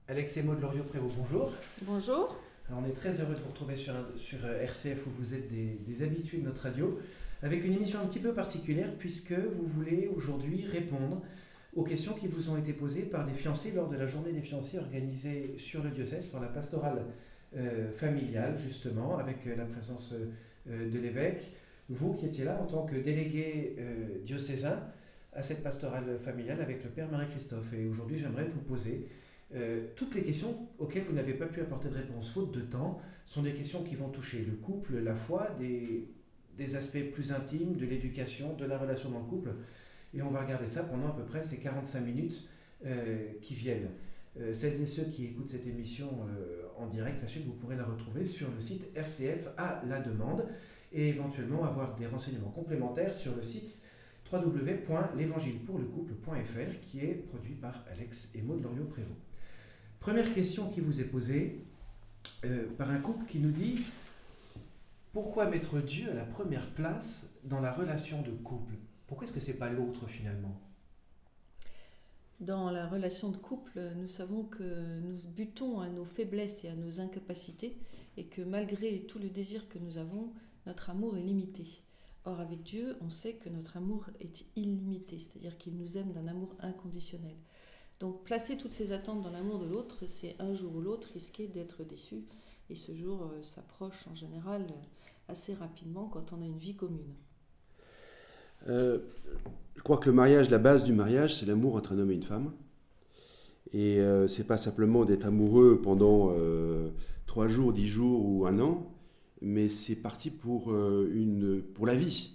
Alex et Maud Loriot-Prévost, bonjour. Bonjour. Alors, on est très heureux de vous retrouver sur RCF où vous êtes des habitués de notre radio, avec une émission un petit peu particulière puisque vous voulez aujourd'hui répondre aux questions qui vous ont été posées par des fiancés lors de la journée des fiancés organisée sur le diocèse par la pastorale familiale, justement, avec la présence de l'évêque. Vous qui étiez là en tant que délégué diocésain à cette pastorale familiale avec le Père Marie-Christophe. Et aujourd'hui, j'aimerais vous poser toutes les questions auxquelles vous n'avez pas pu apporter de réponse faute de temps sont des questions qui vont toucher le couple, la foi, des aspects plus intimes, de l'éducation, de la relation dans le couple. Et on va regarder ça pendant à peu près ces 45 minutes qui viennent. Celles et ceux qui écoutent cette émission en direct, sachez que vous pourrez la retrouver sur le site RCF à la demande et éventuellement avoir des renseignements complémentaires sur le site www.l'évangilepourlecouple.fr qui est produit par Alex et Maud Loriot-Prévost. Première question qui vous est posée par un couple qui nous dit « Pourquoi mettre Dieu à la première place dans la relation de couple ? Pourquoi est-ce que ce n'est pas l'autre finalement ?» Dans la relation de couple, nous savons que nous butons à nos faiblesses et à nos incapacités et que malgré tout le désir que nous avons, notre amour est limité. Or, avec Dieu, on sait que notre amour est illimité, c'est-à-dire qu'il nous aime d'un amour inconditionnel. Donc, placer toutes ces attentes dans l'amour de l'autre, c'est un jour ou l'autre risquer d'être déçu. Et ce jour s'approche en général assez rapidement quand on a une vie commune. Je crois que le mariage, la base du mariage, c'est l'amour entre un homme et une femme. Et c'est pas simplement d'être amoureux pendant 3 jours, 10 jours ou 1 an, mais c'est parti pour la vie.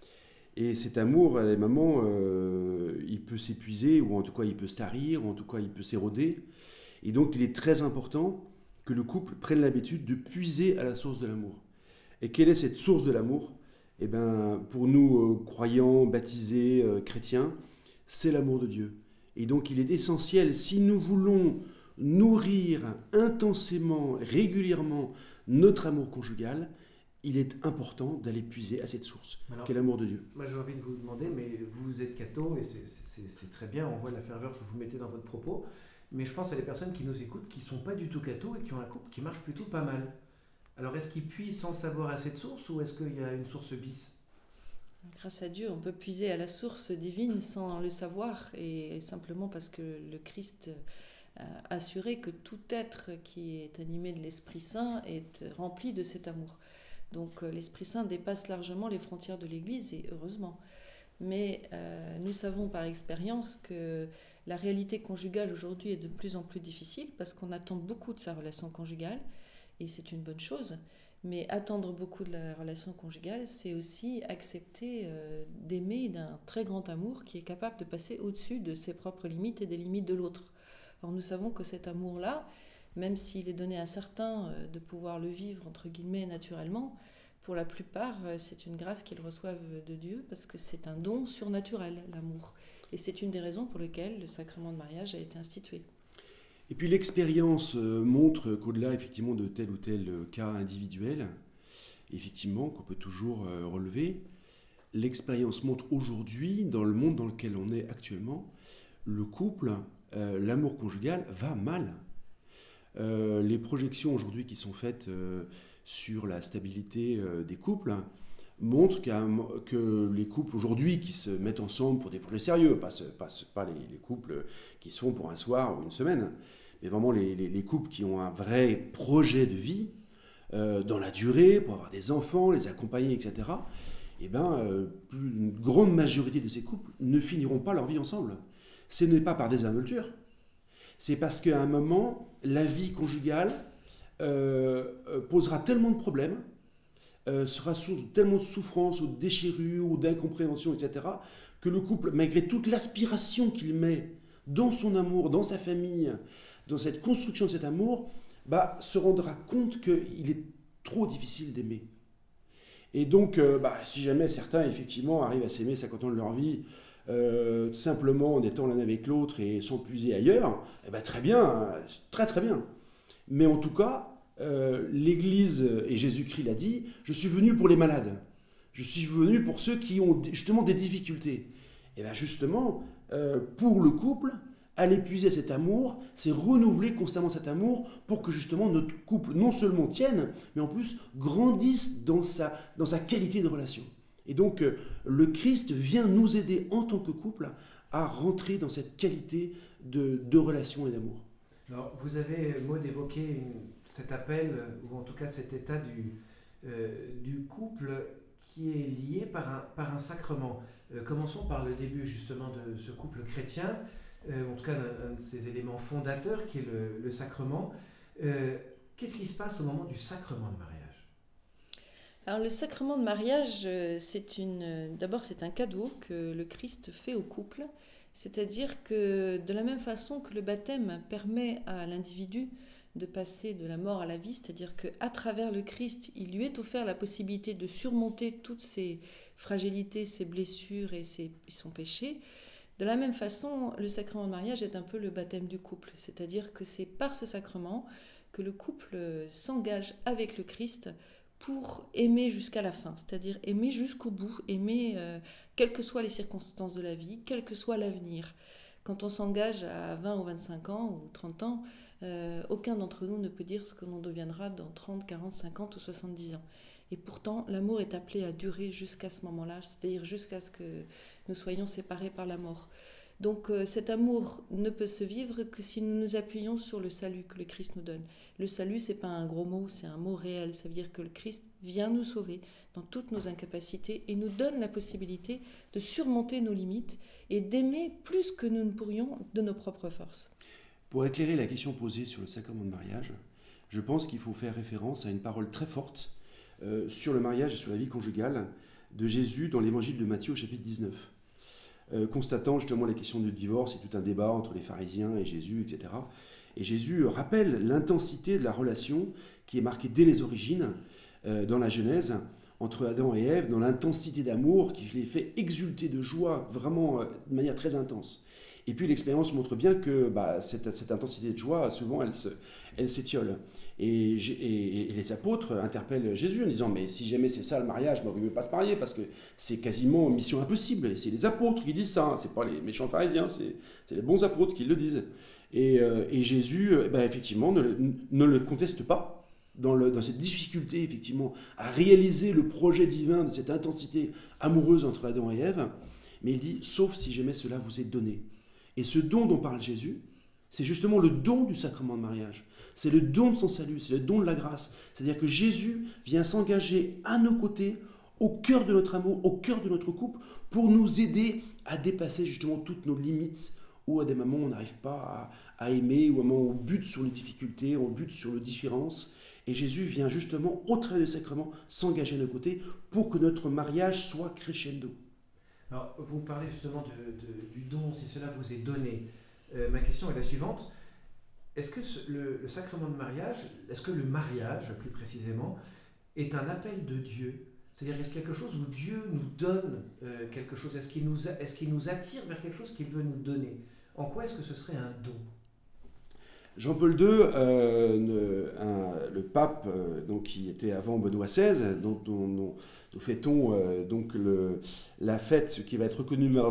Et cet amour, à des moments, il peut s'épuiser, ou en tout cas il peut se tarir, ou en tout cas il peut s'éroder. Et donc il est très important que le couple prenne l'habitude de puiser à la source de l'amour. Et quelle est cette source de l'amour ? Eh bien, pour nous, croyants, baptisés, chrétiens, c'est l'amour de Dieu. Et donc il est essentiel, si nous voulons nourrir intensément, régulièrement, notre amour conjugal, il est important d'aller puiser à cette source, qu'est l'amour de Dieu. Moi j'ai envie de vous demander, mais vous êtes catho et c'est très bien, on voit la ferveur que vous mettez dans votre propos, mais je pense à des personnes qui nous écoutent qui ne sont pas du tout catho et qui ont un couple qui marche plutôt pas mal. Alors est-ce qu'ils puisent sans le savoir à cette source ou est-ce qu'il y a une source bis ? Grâce à Dieu, on peut puiser à la source divine sans le savoir et simplement parce que le Christ a assuré que tout être qui est animé de l'Esprit Saint est rempli de cet amour. Donc l'Esprit Saint dépasse largement les frontières de l'Église et heureusement. Mais nous savons par expérience que la réalité conjugale aujourd'hui est de plus en plus difficile parce qu'on attend beaucoup de sa relation conjugale et c'est une bonne chose. Mais attendre beaucoup de la relation conjugale, c'est aussi accepter d'aimer d'un très grand amour qui est capable de passer au-dessus de ses propres limites et des limites de l'autre. Or, nous savons que cet amour-là, même s'il est donné à certains de pouvoir le vivre, entre guillemets, naturellement, pour la plupart, c'est une grâce qu'ils reçoivent de Dieu parce que c'est un don surnaturel, l'amour. Et c'est une des raisons pour lesquelles le sacrement de mariage a été institué. Et puis l'expérience montre qu'au-delà effectivement de tel ou tel cas individuel, effectivement qu'on peut toujours relever, l'expérience montre aujourd'hui, dans le monde dans lequel on est actuellement, le couple, l'amour conjugal va mal. Les projections aujourd'hui qui sont faites sur la stabilité des couples montrent que les couples aujourd'hui qui se mettent ensemble pour des projets sérieux, pas les couples qui se font pour un soir ou une semaine, mais vraiment les couples qui ont un vrai projet de vie dans la durée, pour avoir des enfants, les accompagner, etc., eh ben, une grande majorité de ces couples ne finiront pas leur vie ensemble. Ce n'est pas par désinvolture, c'est parce qu'à un moment, la vie conjugale posera tellement de problèmes, sera source de tellement de souffrances ou de déchirures ou d'incompréhension, etc., que le couple, malgré toute l'aspiration qu'il met dans son amour, dans sa famille, dans cette construction de cet amour, se rendra compte qu'il est trop difficile d'aimer. Et donc, si jamais certains, effectivement, arrivent à s'aimer 50 ans de leur vie, simplement en étant l'un avec l'autre et sans puiser ailleurs, très bien, très très bien. Mais en tout cas, l'Église, et Jésus-Christ l'a dit, je suis venu pour les malades. Je suis venu pour ceux qui ont justement des difficultés. Et bien justement, pour le couple, aller puiser cet amour, c'est renouveler constamment cet amour pour que justement notre couple non seulement tienne, mais en plus grandisse dans sa qualité de relation. Et donc le Christ vient nous aider en tant que couple à rentrer dans cette qualité de relation et d'amour. Alors, vous avez, Maud, évoqué cet appel, ou en tout cas cet état du couple qui est lié par un sacrement. Commençons par le début justement de ce couple chrétien, en tout cas un de ses éléments fondateurs qui est le sacrement. Qu'est-ce qui se passe au moment du sacrement de mariage ? Alors le sacrement de mariage, d'abord c'est un cadeau que le Christ fait au couple, c'est-à-dire que de la même façon que le baptême permet à l'individu de passer de la mort à la vie, c'est-à-dire qu'à travers le Christ, il lui est offert la possibilité de surmonter toutes ses fragilités, ses blessures et son péché. De la même façon, le sacrement de mariage est un peu le baptême du couple, c'est-à-dire que c'est par ce sacrement que le couple s'engage avec le Christ pour aimer jusqu'à la fin, c'est-à-dire aimer jusqu'au bout, aimer quelles que soient les circonstances de la vie, quel que soit l'avenir. Quand on s'engage à 20 ou 25 ans ou 30 ans, aucun d'entre nous ne peut dire ce que l'on deviendra dans 30, 40, 50 ou 70 ans. Et pourtant, l'amour est appelé à durer jusqu'à ce moment-là, c'est-à-dire jusqu'à ce que nous soyons séparés par la mort. Donc cet amour ne peut se vivre que si nous nous appuyons sur le salut que le Christ nous donne. Le salut, ce n'est pas un gros mot, c'est un mot réel. Ça veut dire que le Christ vient nous sauver dans toutes nos incapacités et nous donne la possibilité de surmonter nos limites et d'aimer plus que nous ne pourrions de nos propres forces. Pour éclairer la question posée sur le sacrement de mariage, je pense qu'il faut faire référence à une parole très forte sur le mariage et sur la vie conjugale de Jésus dans l'évangile de Matthieu au chapitre 19. Constatant justement les questions de divorce et tout un débat entre les pharisiens et Jésus, etc. Et Jésus rappelle l'intensité de la relation qui est marquée dès les origines, dans la Genèse, entre Adam et Ève, dans l'intensité d'amour qui les fait exulter de joie, vraiment de manière très intense. Et puis l'expérience montre bien que cette intensité de joie, souvent, elle s'étiole. Et les apôtres interpellent Jésus en disant « Mais si jamais c'est ça le mariage, il ne veut pas se marier parce que c'est quasiment mission impossible. » Et c'est les apôtres qui disent ça, hein, ce n'est pas les méchants pharisiens, c'est les bons apôtres qui le disent. Et Jésus, effectivement, ne le conteste pas dans cette difficulté, effectivement, à réaliser le projet divin de cette intensité amoureuse entre Adam et Ève. Mais il dit « Sauf si jamais cela vous est donné. » Et ce don dont parle Jésus, c'est justement le don du sacrement de mariage. C'est le don de son salut, c'est le don de la grâce. C'est-à-dire que Jésus vient s'engager à nos côtés, au cœur de notre amour, au cœur de notre couple, pour nous aider à dépasser justement toutes nos limites, où à des moments on n'arrive pas à aimer, ou à un moment on bute sur les difficultés, on bute sur les différences. Et Jésus vient justement, au travers du sacrement, s'engager à nos côtés pour que notre mariage soit crescendo. Alors, vous parlez justement du don, si cela vous est donné. Ma question est la suivante. Est-ce que le sacrement de mariage, est-ce que le mariage, plus précisément, est un appel de Dieu ? C'est-à-dire, est-ce quelque chose où Dieu nous donne quelque chose ? Est-ce qu'il nous attire vers quelque chose qu'il veut nous donner ? En quoi est-ce que ce serait un don ? Jean-Paul II, le pape qui était avant Benoît XVI, dont nous fêtons la fête, ce qui va être reconnu. Je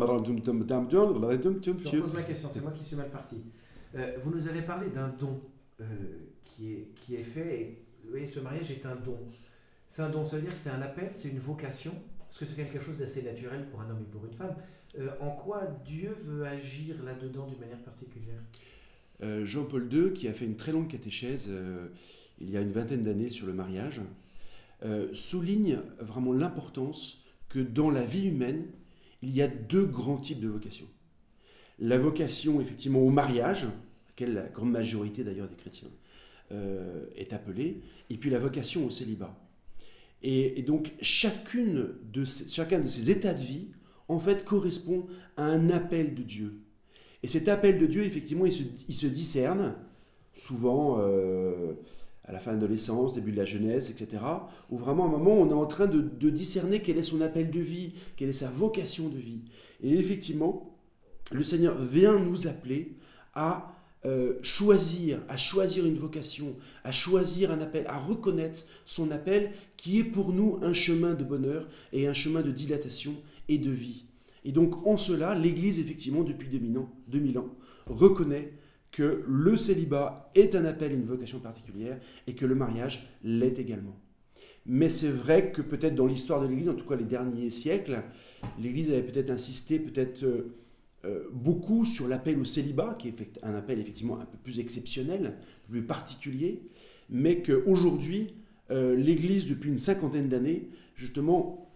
pose ma question, c'est moi qui suis mal parti. Vous nous avez parlé d'un don qui est fait, et oui, ce mariage est un don. C'est un don, ça veut dire que c'est un appel, c'est une vocation, parce que c'est quelque chose d'assez naturel pour un homme et pour une femme. En quoi Dieu veut agir là-dedans d'une manière particulière ? Jean-Paul II, qui a fait une très longue catéchèse il y a une vingtaine d'années sur le mariage, souligne vraiment l'importance que dans la vie humaine, il y a deux grands types de vocations. La vocation effectivement au mariage, à laquelle la grande majorité d'ailleurs des chrétiens est appelée, et puis la vocation au célibat. Et donc chacun de ces états de vie, en fait, correspond à un appel de Dieu. Et cet appel de Dieu, effectivement, il se discerne, souvent à la fin de l'adolescence, début de la jeunesse, etc., où vraiment à un moment, on est en train de discerner quel est son appel de vie, quelle est sa vocation de vie. Et effectivement, le Seigneur vient nous appeler à choisir une vocation, à choisir un appel, à reconnaître son appel qui est pour nous un chemin de bonheur et un chemin de dilatation et de vie. Et donc, en cela, l'Église, effectivement, depuis 2000 ans, reconnaît que le célibat est un appel, une vocation particulière, et que le mariage l'est également. Mais c'est vrai que peut-être dans l'histoire de l'Église, en tout cas les derniers siècles, l'Église avait peut-être insisté beaucoup sur l'appel au célibat, qui est un appel effectivement un peu plus exceptionnel, un peu plus particulier, mais qu'aujourd'hui, l'Église, depuis une 50aine d'années, justement,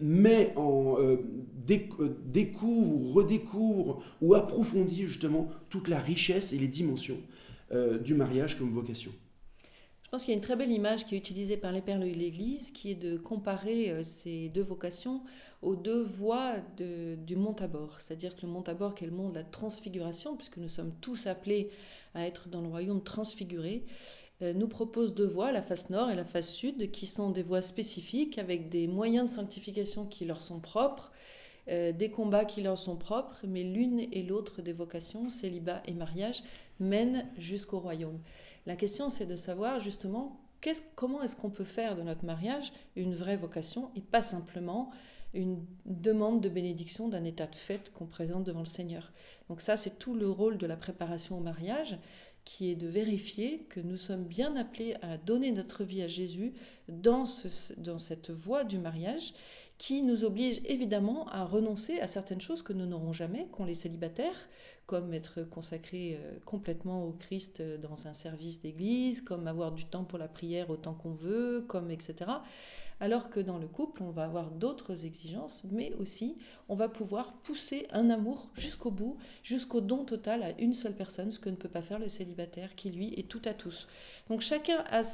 découvre ou redécouvre ou approfondit justement toute la richesse et les dimensions du mariage comme vocation. Je pense qu'il y a une très belle image qui est utilisée par les pères de l'Église, qui est de comparer ces deux vocations aux deux voies du mont Tabor. C'est-à-dire que le mont Tabor, qui est le mont de la transfiguration, puisque nous sommes tous appelés à être dans le royaume transfiguré, nous propose deux voies, la face nord et la face sud, qui sont des voies spécifiques, avec des moyens de sanctification qui leur sont propres, des combats qui leur sont propres, mais l'une et l'autre des vocations, célibat et mariage, mènent jusqu'au royaume. La question, c'est de savoir justement comment est-ce qu'on peut faire de notre mariage une vraie vocation et pas simplement une demande de bénédiction d'un état de fait qu'on présente devant le Seigneur. Donc ça, c'est tout le rôle de la préparation au mariage, qui est de vérifier que nous sommes bien appelés à donner notre vie à Jésus dans cette voie du mariage, qui nous oblige évidemment à renoncer à certaines choses que nous n'aurons jamais, qu'ont les célibataires, comme être consacré complètement au Christ dans un service d'église, comme avoir du temps pour la prière autant qu'on veut, etc. Alors que dans le couple, on va avoir d'autres exigences, mais aussi on va pouvoir pousser un amour jusqu'au bout, jusqu'au don total à une seule personne, ce que ne peut pas faire le célibataire, qui lui est tout à tous. Donc chacun a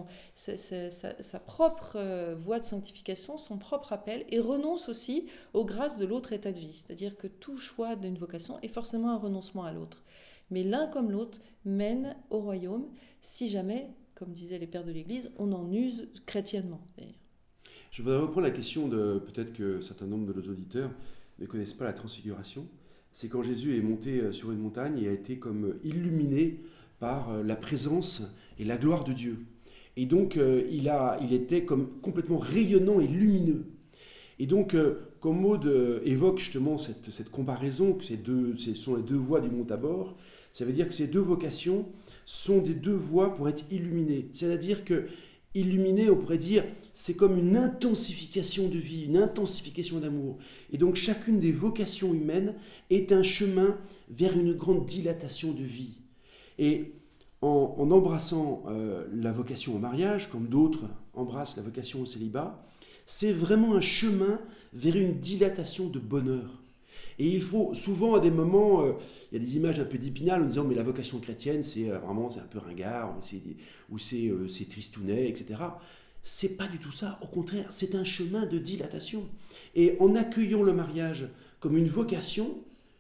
sa propre voie de sanctification, son propre appel, et renonce aussi aux grâces de l'autre état de vie. C'est-à-dire que tout choix d'une vocation est forcément un renoncement à l'autre. Mais l'un comme l'autre mène au royaume, si jamais, comme disaient les pères de l'Église, on en use chrétiennement. Je voudrais reprendre la question de, peut-être que un certain nombre de nos auditeurs ne connaissent pas la transfiguration. C'est quand Jésus est monté sur une montagne et a été comme illuminé par la présence et la gloire de Dieu. Et donc, il était comme complètement rayonnant et lumineux. Et donc, comme Maud évoque justement cette comparaison, que ce sont les deux voies du mont Tabor, ça veut dire que ces deux vocations sont des deux voies pour être illuminées. C'est-à-dire que illuminé, on pourrait dire, c'est comme une intensification de vie, une intensification d'amour. Et donc chacune des vocations humaines est un chemin vers une grande dilatation de vie. Et en embrassant la vocation au mariage, comme d'autres embrassent la vocation au célibat, c'est vraiment un chemin vers une dilatation de bonheur. Et il faut souvent à des moments, il y a des images un peu d'Épinal en disant mais la vocation chrétienne c'est vraiment c'est un peu ringard ou c'est tristounet, etc. C'est pas du tout ça, au contraire, c'est un chemin de dilatation. Et en accueillant le mariage comme une vocation,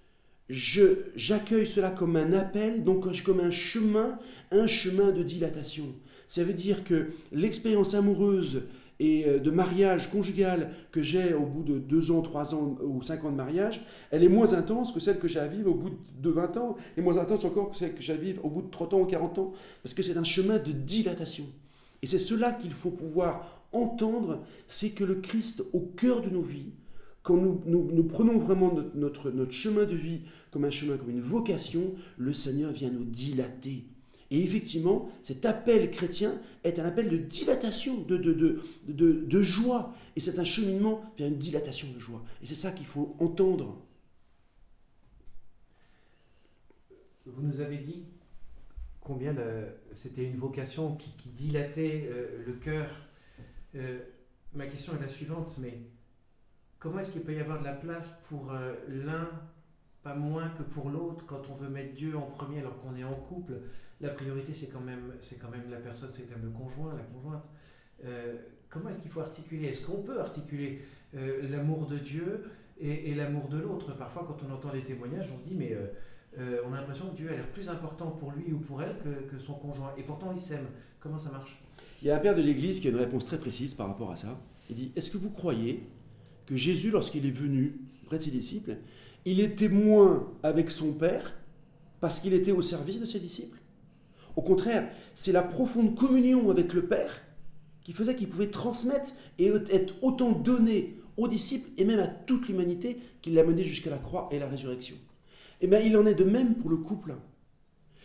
j'accueille cela comme un appel, donc comme un chemin de dilatation. Ça veut dire que l'expérience amoureuse et de mariage conjugal que j'ai au bout de 2 ans, 3 ans ou 5 ans de mariage, elle est moins intense que celle que j'ai à vivre au bout de 20 ans, et moins intense encore que celle que j'ai à vivre au bout de 30 ans ou 40 ans, parce que c'est un chemin de dilatation. Et c'est cela qu'il faut pouvoir entendre, c'est que le Christ, au cœur de nos vies, quand nous prenons vraiment notre chemin de vie comme un chemin, comme une vocation, le Seigneur vient nous dilater. Et effectivement, cet appel chrétien est un appel de dilatation, de joie. Et c'est un cheminement vers une dilatation de joie. Et c'est ça qu'il faut entendre. Vous nous avez dit combien c'était une vocation qui dilatait le cœur. Ma question est la suivante, mais comment est-ce qu'il peut y avoir de la place pour l'un, pas moins que pour l'autre, quand on veut mettre Dieu en premier alors qu'on est en couple? La priorité, c'est quand même la personne, c'est quand même le conjoint, la conjointe. Comment est-ce qu'il faut articuler? Est-ce qu'on peut articuler l'amour de Dieu et l'amour de l'autre? Parfois, quand on entend les témoignages, on se dit, mais on a l'impression que Dieu a l'air plus important pour lui ou pour elle que son conjoint. Et pourtant, ils s'aiment. Comment ça marche? Il y a un père de l'Église qui a une réponse très précise par rapport à ça. Il dit, est-ce que vous croyez que Jésus, lorsqu'il est venu près de ses disciples, il était moins avec son Père parce qu'il était au service de ses disciples? Au contraire, c'est la profonde communion avec le Père qui faisait qu'il pouvait transmettre et être autant donné aux disciples et même à toute l'humanité qu'il l'a mené jusqu'à la croix et la résurrection. Et bien, il en est de même pour le couple.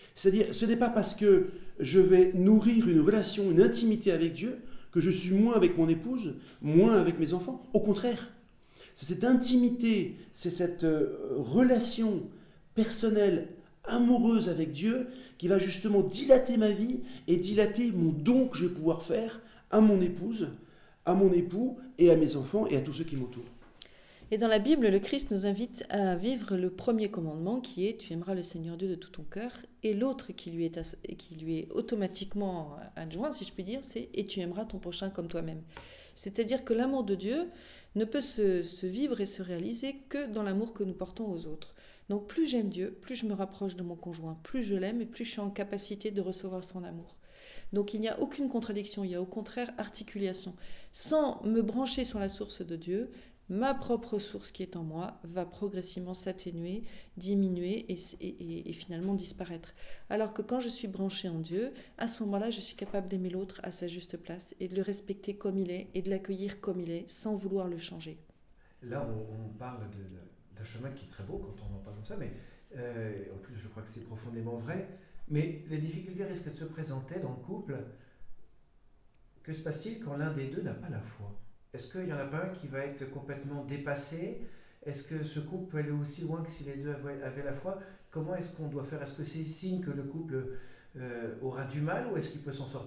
C'est-à-dire, ce n'est pas parce que je vais nourrir une relation, une intimité avec Dieu, que je suis moins avec mon épouse, moins avec mes enfants. Au contraire, c'est cette intimité, c'est cette relation personnelle, amoureuse avec Dieu, qui va justement dilater ma vie et dilater mon don que je vais pouvoir faire à mon épouse, à mon époux et à mes enfants et à tous ceux qui m'entourent. Et dans la Bible, le Christ nous invite à vivre le premier commandement qui est « Tu aimeras le Seigneur Dieu de tout ton cœur » et l'autre qui lui est automatiquement adjoint, si je puis dire, c'est « Et tu aimeras ton prochain comme toi-même ». C'est-à-dire que l'amour de Dieu ne peut se vivre et se réaliser que dans l'amour que nous portons aux autres. Donc plus j'aime Dieu, plus je me rapproche de mon conjoint, plus je l'aime et plus je suis en capacité de recevoir son amour. Donc il n'y a aucune contradiction, il y a au contraire articulation. Sans me brancher sur la source de Dieu, ma propre source qui est en moi va progressivement s'atténuer, diminuer et finalement disparaître. Alors que quand je suis branchée en Dieu, à ce moment-là, je suis capable d'aimer l'autre à sa juste place et de le respecter comme il est et de l'accueillir comme il est sans vouloir le changer. Là, on parle d'un chemin qui est très beau quand on en parle comme ça, mais en plus, je crois que c'est profondément vrai. Mais les difficultés risquent de se présenter dans le couple. Que se passe-t-il quand l'un des deux n'a pas la foi ? Est-ce qu'il y en a pas un qui va être complètement dépassé ? Est-ce que ce couple peut aller aussi loin que si les deux avaient la foi ? Comment est-ce qu'on doit faire ? Est-ce que c'est signe que le couple aura du mal ou est-ce qu'il peut s'en sortir ?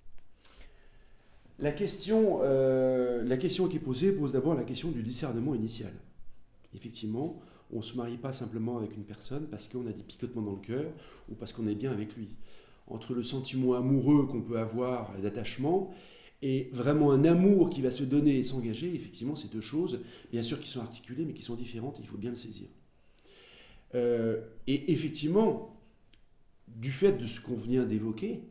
La question qui est posée pose d'abord la question du discernement initial. Effectivement, on ne se marie pas simplement avec une personne parce qu'on a des picotements dans le cœur ou parce qu'on est bien avec lui. Entre le sentiment amoureux qu'on peut avoir d'attachement et vraiment un amour qui va se donner et s'engager, effectivement, c'est deux choses, bien sûr, qui sont articulées, mais qui sont différentes, il faut bien le saisir. Et effectivement, du fait de ce qu'on vient d'évoquer,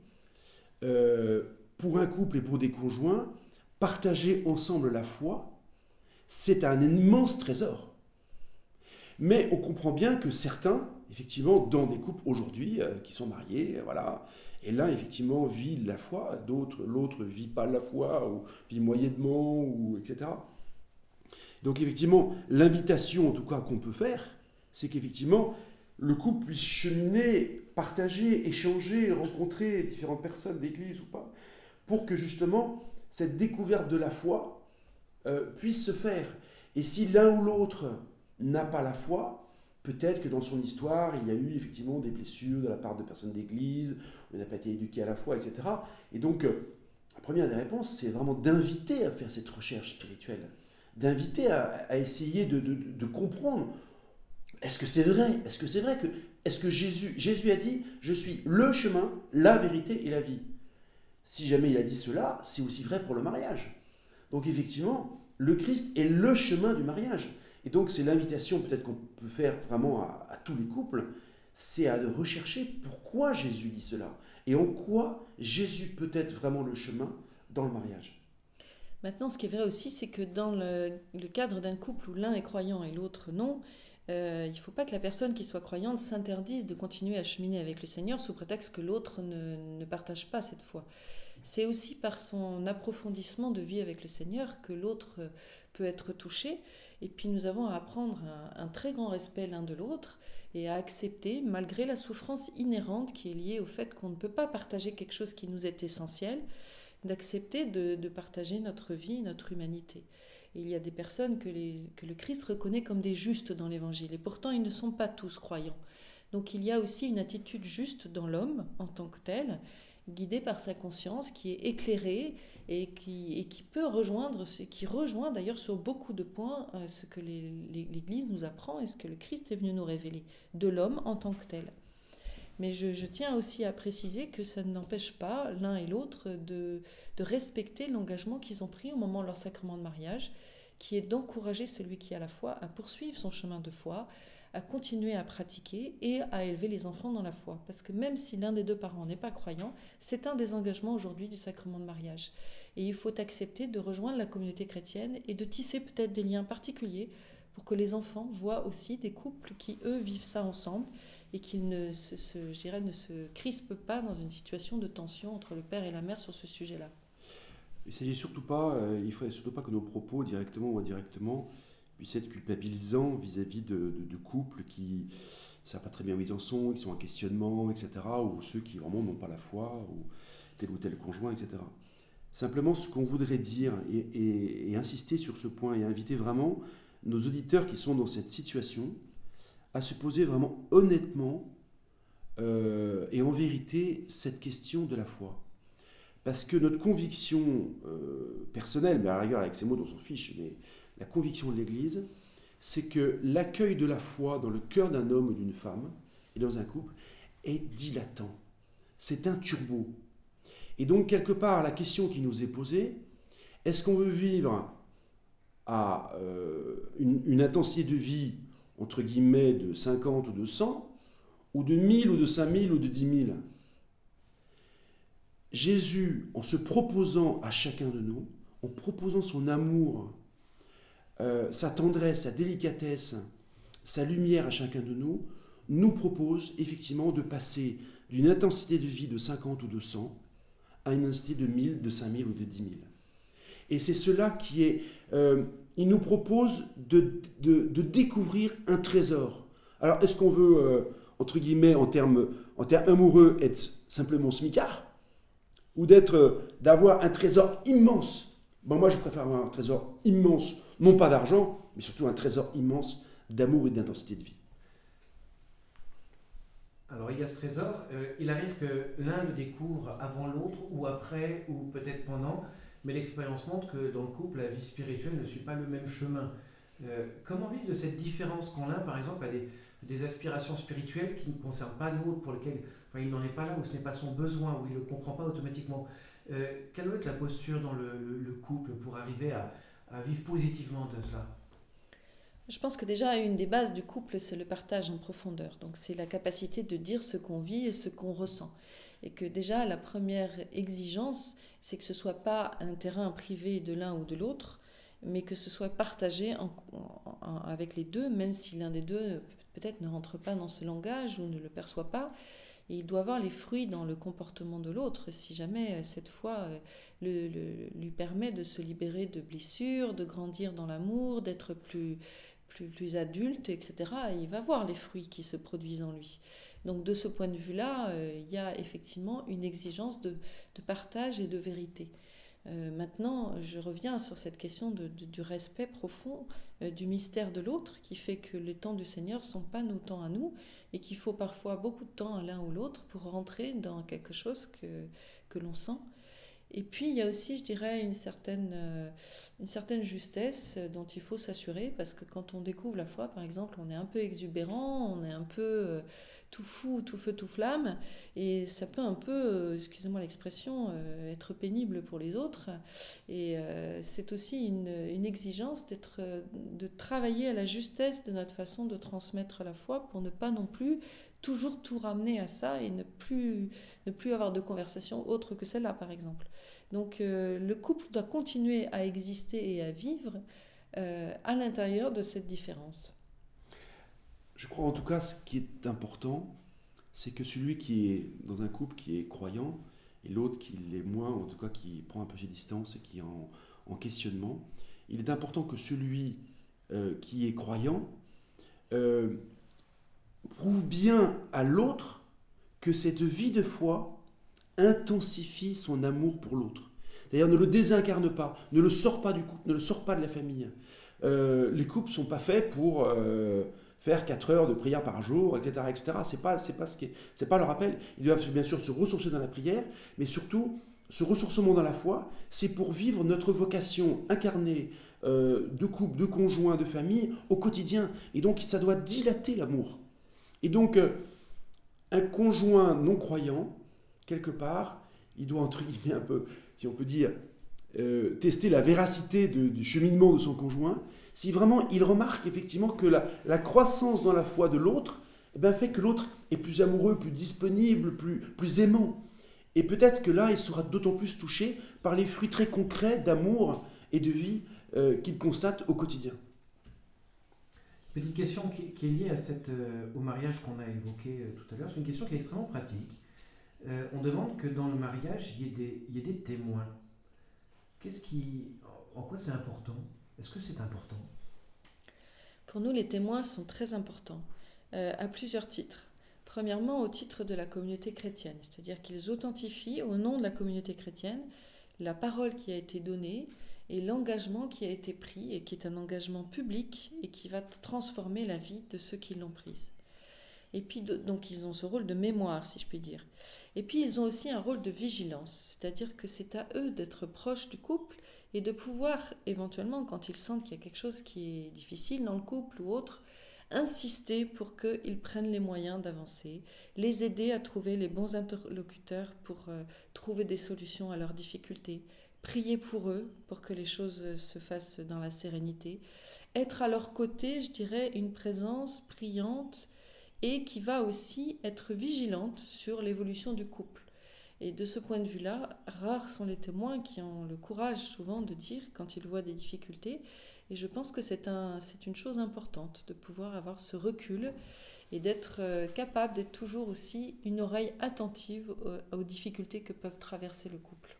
pour un couple et pour des conjoints, partager ensemble la foi, c'est un immense trésor. Mais on comprend bien que certains, effectivement, dans des couples aujourd'hui, qui sont mariés, voilà, et l'un, effectivement, vit la foi, l'autre vit pas la foi, ou vit moyennement, ou etc. Donc, effectivement, l'invitation, en tout cas, qu'on peut faire, c'est qu'effectivement, le couple puisse cheminer, partager, échanger, rencontrer différentes personnes d'église ou pas, pour que, justement, cette découverte de la foi puisse se faire. Et si l'un ou l'autre n'a pas la foi, peut-être que dans son histoire, il y a eu effectivement des blessures de la part de personnes d'église, on n'a pas été éduqué à la foi, etc. Et donc, la première des réponses, c'est vraiment d'inviter à faire cette recherche spirituelle, d'inviter à essayer de comprendre, est-ce que c'est vrai ? Est-ce que Jésus a dit, je suis le chemin, la vérité et la vie ? Si jamais il a dit cela, c'est aussi vrai pour le mariage. Donc effectivement, le Christ est le chemin du mariage. Et donc, c'est l'invitation peut-être qu'on peut faire vraiment à tous les couples, c'est à rechercher pourquoi Jésus dit cela et en quoi Jésus peut être vraiment le chemin dans le mariage. Maintenant, ce qui est vrai aussi, c'est que dans le cadre d'un couple où l'un est croyant et l'autre non, il ne faut pas que la personne qui soit croyante s'interdise de continuer à cheminer avec le Seigneur sous prétexte que l'autre ne partage pas cette foi. C'est aussi par son approfondissement de vie avec le Seigneur que l'autre peut être touché. Et puis nous avons à apprendre un très grand respect l'un de l'autre et à accepter, malgré la souffrance inhérente qui est liée au fait qu'on ne peut pas partager quelque chose qui nous est essentiel, d'accepter de partager notre vie, notre humanité. Et il y a des personnes que le Christ reconnaît comme des justes dans l'Évangile, et pourtant ils ne sont pas tous croyants. Donc il y a aussi une attitude juste dans l'homme en tant que tel, guidé par sa conscience, qui est éclairée et qui peut rejoindre, qui rejoint d'ailleurs sur beaucoup de points ce que l'Église nous apprend et ce que le Christ est venu nous révéler de l'homme en tant que tel. Mais je tiens aussi à préciser que ça n'empêche pas l'un et l'autre de respecter l'engagement qu'ils ont pris au moment de leur sacrement de mariage, qui est d'encourager celui qui a la foi à poursuivre son chemin de foi, à continuer à pratiquer et à élever les enfants dans la foi. Parce que même si l'un des deux parents n'est pas croyant, c'est un des engagements aujourd'hui du sacrement de mariage. Et il faut accepter de rejoindre la communauté chrétienne et de tisser peut-être des liens particuliers pour que les enfants voient aussi des couples qui, eux, vivent ça ensemble et qu'ils ne se crispent pas dans une situation de tension entre le père et la mère sur ce sujet-là. Il ne faudrait surtout pas que nos propos, directement ou indirectement, puissent être culpabilisants vis-à-vis de couples qui ne savent pas très bien où ils en sont, qui sont en questionnement, etc., ou ceux qui vraiment n'ont pas la foi, ou tel conjoint, etc. Simplement, ce qu'on voudrait dire et insister sur ce point et inviter vraiment nos auditeurs qui sont dans cette situation à se poser vraiment honnêtement et en vérité cette question de la foi. Parce que notre conviction personnelle, mais à la rigueur avec ces mots dont on s'en fiche, mais la conviction de l'Église, c'est que l'accueil de la foi dans le cœur d'un homme ou d'une femme et dans un couple est dilatant. C'est un turbo. Et donc, quelque part, la question qui nous est posée, est-ce qu'on veut vivre à une intensité de vie, entre guillemets, de 50 ou de 100, ou de 1000 ou de 5000 ou de 10 000 ? Jésus, en se proposant à chacun de nous, en proposant son amour, sa tendresse, sa délicatesse, sa lumière à chacun de nous, nous propose effectivement de passer d'une intensité de vie de 50 ou de 100 à une intensité de 1000, de 5000 ou de 10 000. Et c'est cela qui est... il nous propose de découvrir un trésor. Alors, est-ce qu'on veut, entre guillemets, en termes amoureux, être simplement smicard ? Ou d'avoir un trésor immense. Bon, moi, je préfère avoir un trésor immense, non pas d'argent, mais surtout un trésor immense d'amour et d'intensité de vie. Alors, il y a ce trésor. Il arrive que l'un le découvre avant l'autre, ou après, ou peut-être pendant, mais l'expérience montre que dans le couple, la vie spirituelle ne suit pas le même chemin. Comment vivre de cette différence quand l'un, par exemple, a des aspirations spirituelles qui ne concernent pas l'autre, pour lequel il n'en est pas là, ou ce n'est pas son besoin, ou il ne le comprend pas automatiquement. Quelle doit être la posture dans le couple pour arriver à vivre positivement de cela ? Je pense que déjà, une des bases du couple, c'est le partage en profondeur. Donc, c'est la capacité de dire ce qu'on vit et ce qu'on ressent. Et que déjà, la première exigence, c'est que ce ne soit pas un terrain privé de l'un ou de l'autre, mais que ce soit partagé avec les deux, même si l'un des deux peut-être ne rentre pas dans ce langage ou ne le perçoit pas. Et il doit voir les fruits dans le comportement de l'autre, si jamais cette foi lui permet de se libérer de blessures, de grandir dans l'amour, d'être plus adulte, etc. Il va voir les fruits qui se produisent en lui. Donc de ce point de vue-là, il y a effectivement une exigence de partage et de vérité. Maintenant, je reviens sur cette question du respect profond du mystère de l'autre, qui fait que les temps du Seigneur ne sont pas nos temps à nous, et qu'il faut parfois beaucoup de temps à l'un ou l'autre pour rentrer dans quelque chose que l'on sent. Et puis, il y a aussi, je dirais, une certaine justesse dont il faut s'assurer, parce que quand on découvre la foi, par exemple, on est un peu exubérant, on est un peu tout fou, tout feu, tout flamme, et ça peut un peu, excusez-moi l'expression, être pénible pour les autres. Et c'est aussi une exigence de travailler à la justesse de notre façon de transmettre la foi, pour ne pas non plus toujours tout ramener à ça et ne plus avoir de conversation autre que celle-là, par exemple. Donc le couple doit continuer à exister et à vivre à l'intérieur de cette différence. Je crois en tout cas ce qui est important, c'est que celui qui est dans un couple qui est croyant et l'autre qui l'est moins, en tout cas qui prend un peu ses distances et qui est en questionnement, il est important que celui qui est croyant prouve bien à l'autre que cette vie de foi intensifie son amour pour l'autre. D'ailleurs, ne le désincarne pas, ne le sort pas du couple, ne le sort pas de la famille. Les couples ne sont pas faits pour faire 4 heures de prière par jour, etc. etc. C'est pas leur appel. Ils doivent bien sûr se ressourcer dans la prière, mais surtout, ce ressourcement dans la foi, c'est pour vivre notre vocation incarnée de couple, de conjoint, de famille au quotidien. Et donc, ça doit dilater l'amour. Et donc, un conjoint non croyant, quelque part, il doit, entre guillemets, un peu, si on peut dire, tester la véracité du cheminement de son conjoint, si vraiment il remarque effectivement que la croissance dans la foi de l'autre fait que l'autre est plus amoureux, plus disponible, plus aimant. Et peut-être que là, il sera d'autant plus touché par les fruits très concrets d'amour et de vie qu'il constate au quotidien. Petite question qui est liée au mariage qu'on a évoqué tout à l'heure. C'est une question qui est extrêmement pratique. On demande que dans le mariage, il y ait des témoins. En quoi c'est important ? Est-ce que c'est important ? Pour nous, les témoins sont très importants. à plusieurs titres. Premièrement, au titre de la communauté chrétienne, c'est-à-dire qu'ils authentifient au nom de la communauté chrétienne la parole qui a été donnée et l'engagement qui a été pris et qui est un engagement public et qui va transformer la vie de ceux qui l'ont prise. Et puis, donc, ils ont ce rôle de mémoire, si je puis dire. Et puis, ils ont aussi un rôle de vigilance, c'est-à-dire que c'est à eux d'être proches du couple et de pouvoir, éventuellement, quand ils sentent qu'il y a quelque chose qui est difficile dans le couple ou autre, insister pour qu'ils prennent les moyens d'avancer, les aider à trouver les bons interlocuteurs pour trouver des solutions à leurs difficultés, prier pour eux pour que les choses se fassent dans la sérénité, être à leur côté, je dirais, une présence priante et qui va aussi être vigilante sur l'évolution du couple. Et de ce point de vue-là, rares sont les témoins qui ont le courage souvent de dire quand ils voient des difficultés. Et je pense que c'est une chose importante de pouvoir avoir ce recul et d'être capable d'être toujours aussi une oreille attentive aux difficultés que peuvent traverser le couple.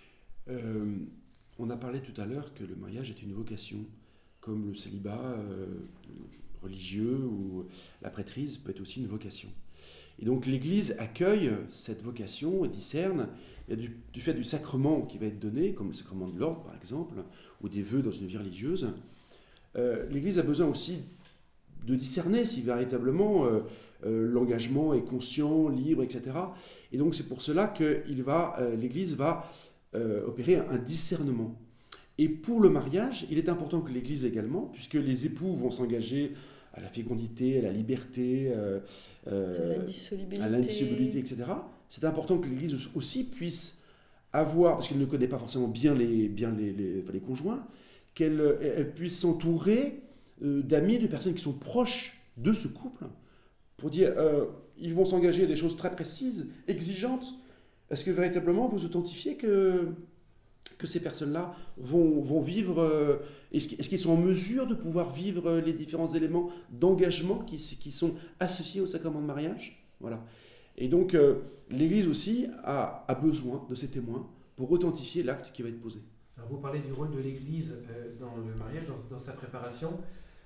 On a parlé tout à l'heure que le mariage est une vocation, comme le célibat religieux ou la prêtrise peut être aussi une vocation. Et donc l'Église accueille cette vocation et discerne, du fait du sacrement qui va être donné, comme le sacrement de l'ordre par exemple, ou des vœux dans une vie religieuse. L'Église a besoin aussi de discerner si véritablement l'engagement est conscient, libre, etc. Et donc c'est pour cela que l'Église va opérer un discernement. Et pour le mariage, il est important que l'Église également, puisque les époux vont s'engager à la fécondité, à la liberté, à l'indissolubilité, etc. C'est important que l'Église aussi puisse avoir, parce qu'elle ne connaît pas forcément bien les conjoints, qu'elle puisse s'entourer d'amis, de personnes qui sont proches de ce couple, pour dire, ils vont s'engager à des choses très précises, exigeantes. Est-ce que véritablement vous authentifiez que ces personnes-là vont vivre, est-ce qu'ils sont en mesure de pouvoir vivre les différents éléments d'engagement qui sont associés au sacrement de mariage? Voilà. Et donc, l'Église aussi a besoin de ces témoins pour authentifier l'acte qui va être posé. Alors vous parlez du rôle de l'Église dans le mariage, dans sa préparation.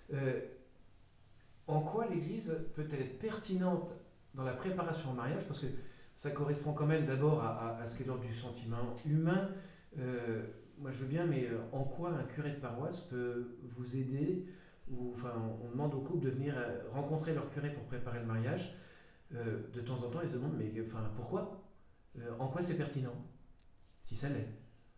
En quoi l'Église peut-elle être pertinente dans la préparation au mariage? Parce que ça correspond quand même d'abord à ce qui est l'ordre du sentiment humain. Moi je veux bien, mais en quoi un curé de paroisse peut vous aider, ou enfin on demande au couple de venir rencontrer leur curé pour préparer le mariage. De temps en temps ils se demandent mais enfin pourquoi, en quoi c'est pertinent, si ça l'est.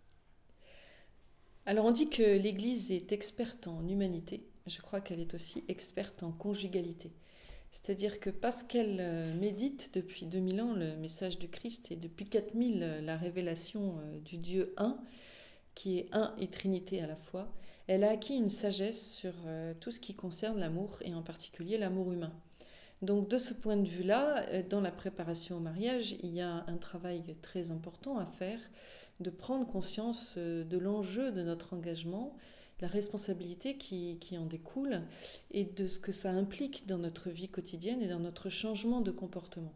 Alors on dit que l'Église est experte en humanité, je crois qu'elle est aussi experte en conjugalité. C'est-à-dire que parce qu'elle médite depuis 2000 ans le message du Christ et depuis 4000 la révélation du Dieu un, qui est un et Trinité à la fois, elle a acquis une sagesse sur tout ce qui concerne l'amour et en particulier l'amour humain. Donc de ce point de vue-là, dans la préparation au mariage, il y a un travail très important à faire, de prendre conscience de l'enjeu de notre engagement, la responsabilité qui en découle et de ce que ça implique dans notre vie quotidienne et dans notre changement de comportement.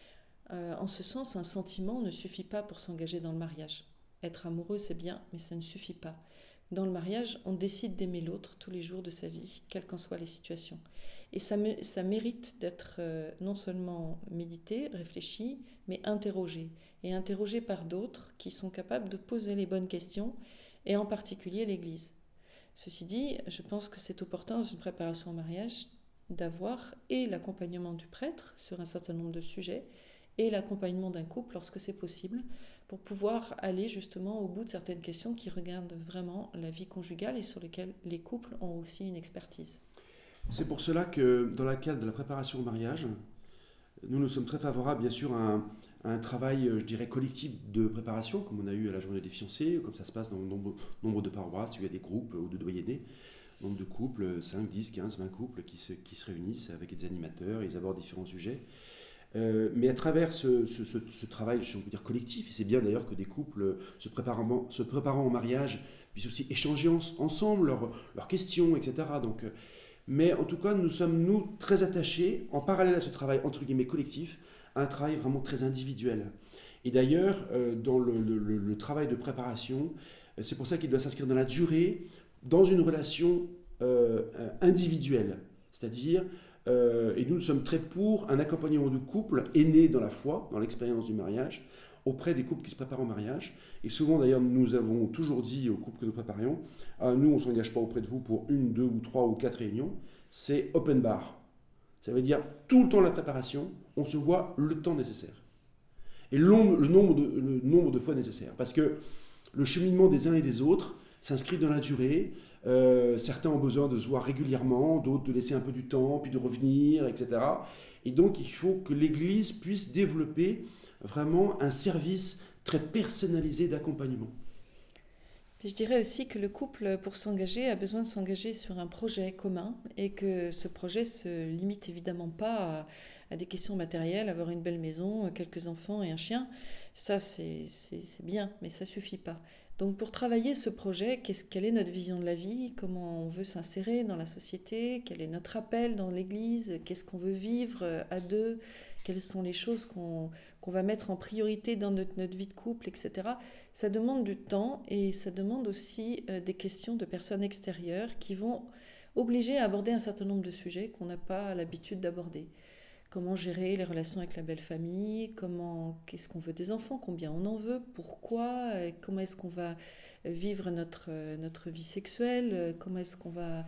En ce sens, un sentiment ne suffit pas pour s'engager dans le mariage. Être amoureux, c'est bien, mais ça ne suffit pas. Dans le mariage, on décide d'aimer l'autre tous les jours de sa vie, quelles qu'en soient les situations. Et ça mérite d'être non seulement médité, réfléchi, mais interrogé. Et interrogé par d'autres qui sont capables de poser les bonnes questions, et en particulier l'Église. Ceci dit, je pense que c'est opportun dans une préparation au mariage d'avoir et l'accompagnement du prêtre sur un certain nombre de sujets et l'accompagnement d'un couple lorsque c'est possible pour pouvoir aller justement au bout de certaines questions qui regardent vraiment la vie conjugale et sur lesquelles les couples ont aussi une expertise. C'est pour cela que dans le cadre de la préparation au mariage, nous sommes très favorables bien sûr à un travail, je dirais, collectif de préparation, comme on a eu à la journée des fiancés, comme ça se passe dans nombre de paroisses, où il y a des groupes ou de doyennés, nombre de couples, 5, 10, 15, 20 couples qui se réunissent avec des animateurs, ils abordent différents sujets. Mais à travers ce travail, je peux dire collectif, et c'est bien d'ailleurs que des couples se préparant au mariage puissent aussi échanger ensemble leurs questions, etc. Donc, mais en tout cas, nous sommes très attachés, en parallèle à ce travail entre guillemets collectif, à un travail vraiment très individuel. Et d'ailleurs, dans le travail de préparation, c'est pour ça qu'il doit s'inscrire dans la durée, dans une relation individuelle. C'est-à-dire, Et nous sommes très pour un accompagnement de couple aîné dans la foi, dans l'expérience du mariage, auprès des couples qui se préparent au mariage. Et souvent, d'ailleurs, nous avons toujours dit aux couples que nous préparions, nous, on ne s'engage pas auprès de vous pour 1, 2 ou 3 ou 4 réunions, c'est open bar. Ça veut dire tout le temps de la préparation, on se voit le temps nécessaire. Et le nombre de fois nécessaire. Parce que le cheminement des uns et des autres s'inscrit dans la durée. Certains ont besoin de se voir régulièrement, d'autres de laisser un peu du temps, puis de revenir, etc. Et donc, il faut que l'Église puisse développer vraiment un service très personnalisé d'accompagnement. Je dirais aussi que le couple, pour s'engager, a besoin de s'engager sur un projet commun et que ce projet se limite évidemment pas à des questions matérielles, avoir une belle maison, quelques enfants et un chien. Ça, c'est bien, mais ça suffit pas. Donc pour travailler ce projet, quelle est notre vision de la vie, comment on veut s'insérer dans la société, quel est notre appel dans l'Église, qu'est-ce qu'on veut vivre à deux, quelles sont les choses qu'on va mettre en priorité dans notre vie de couple, etc. Ça demande du temps et ça demande aussi des questions de personnes extérieures qui vont obliger à aborder un certain nombre de sujets qu'on n'a pas l'habitude d'aborder. Comment gérer les relations avec la belle famille, qu'est-ce qu'on veut des enfants, combien on en veut, pourquoi, comment est-ce qu'on va vivre notre vie sexuelle, comment est-ce qu'on va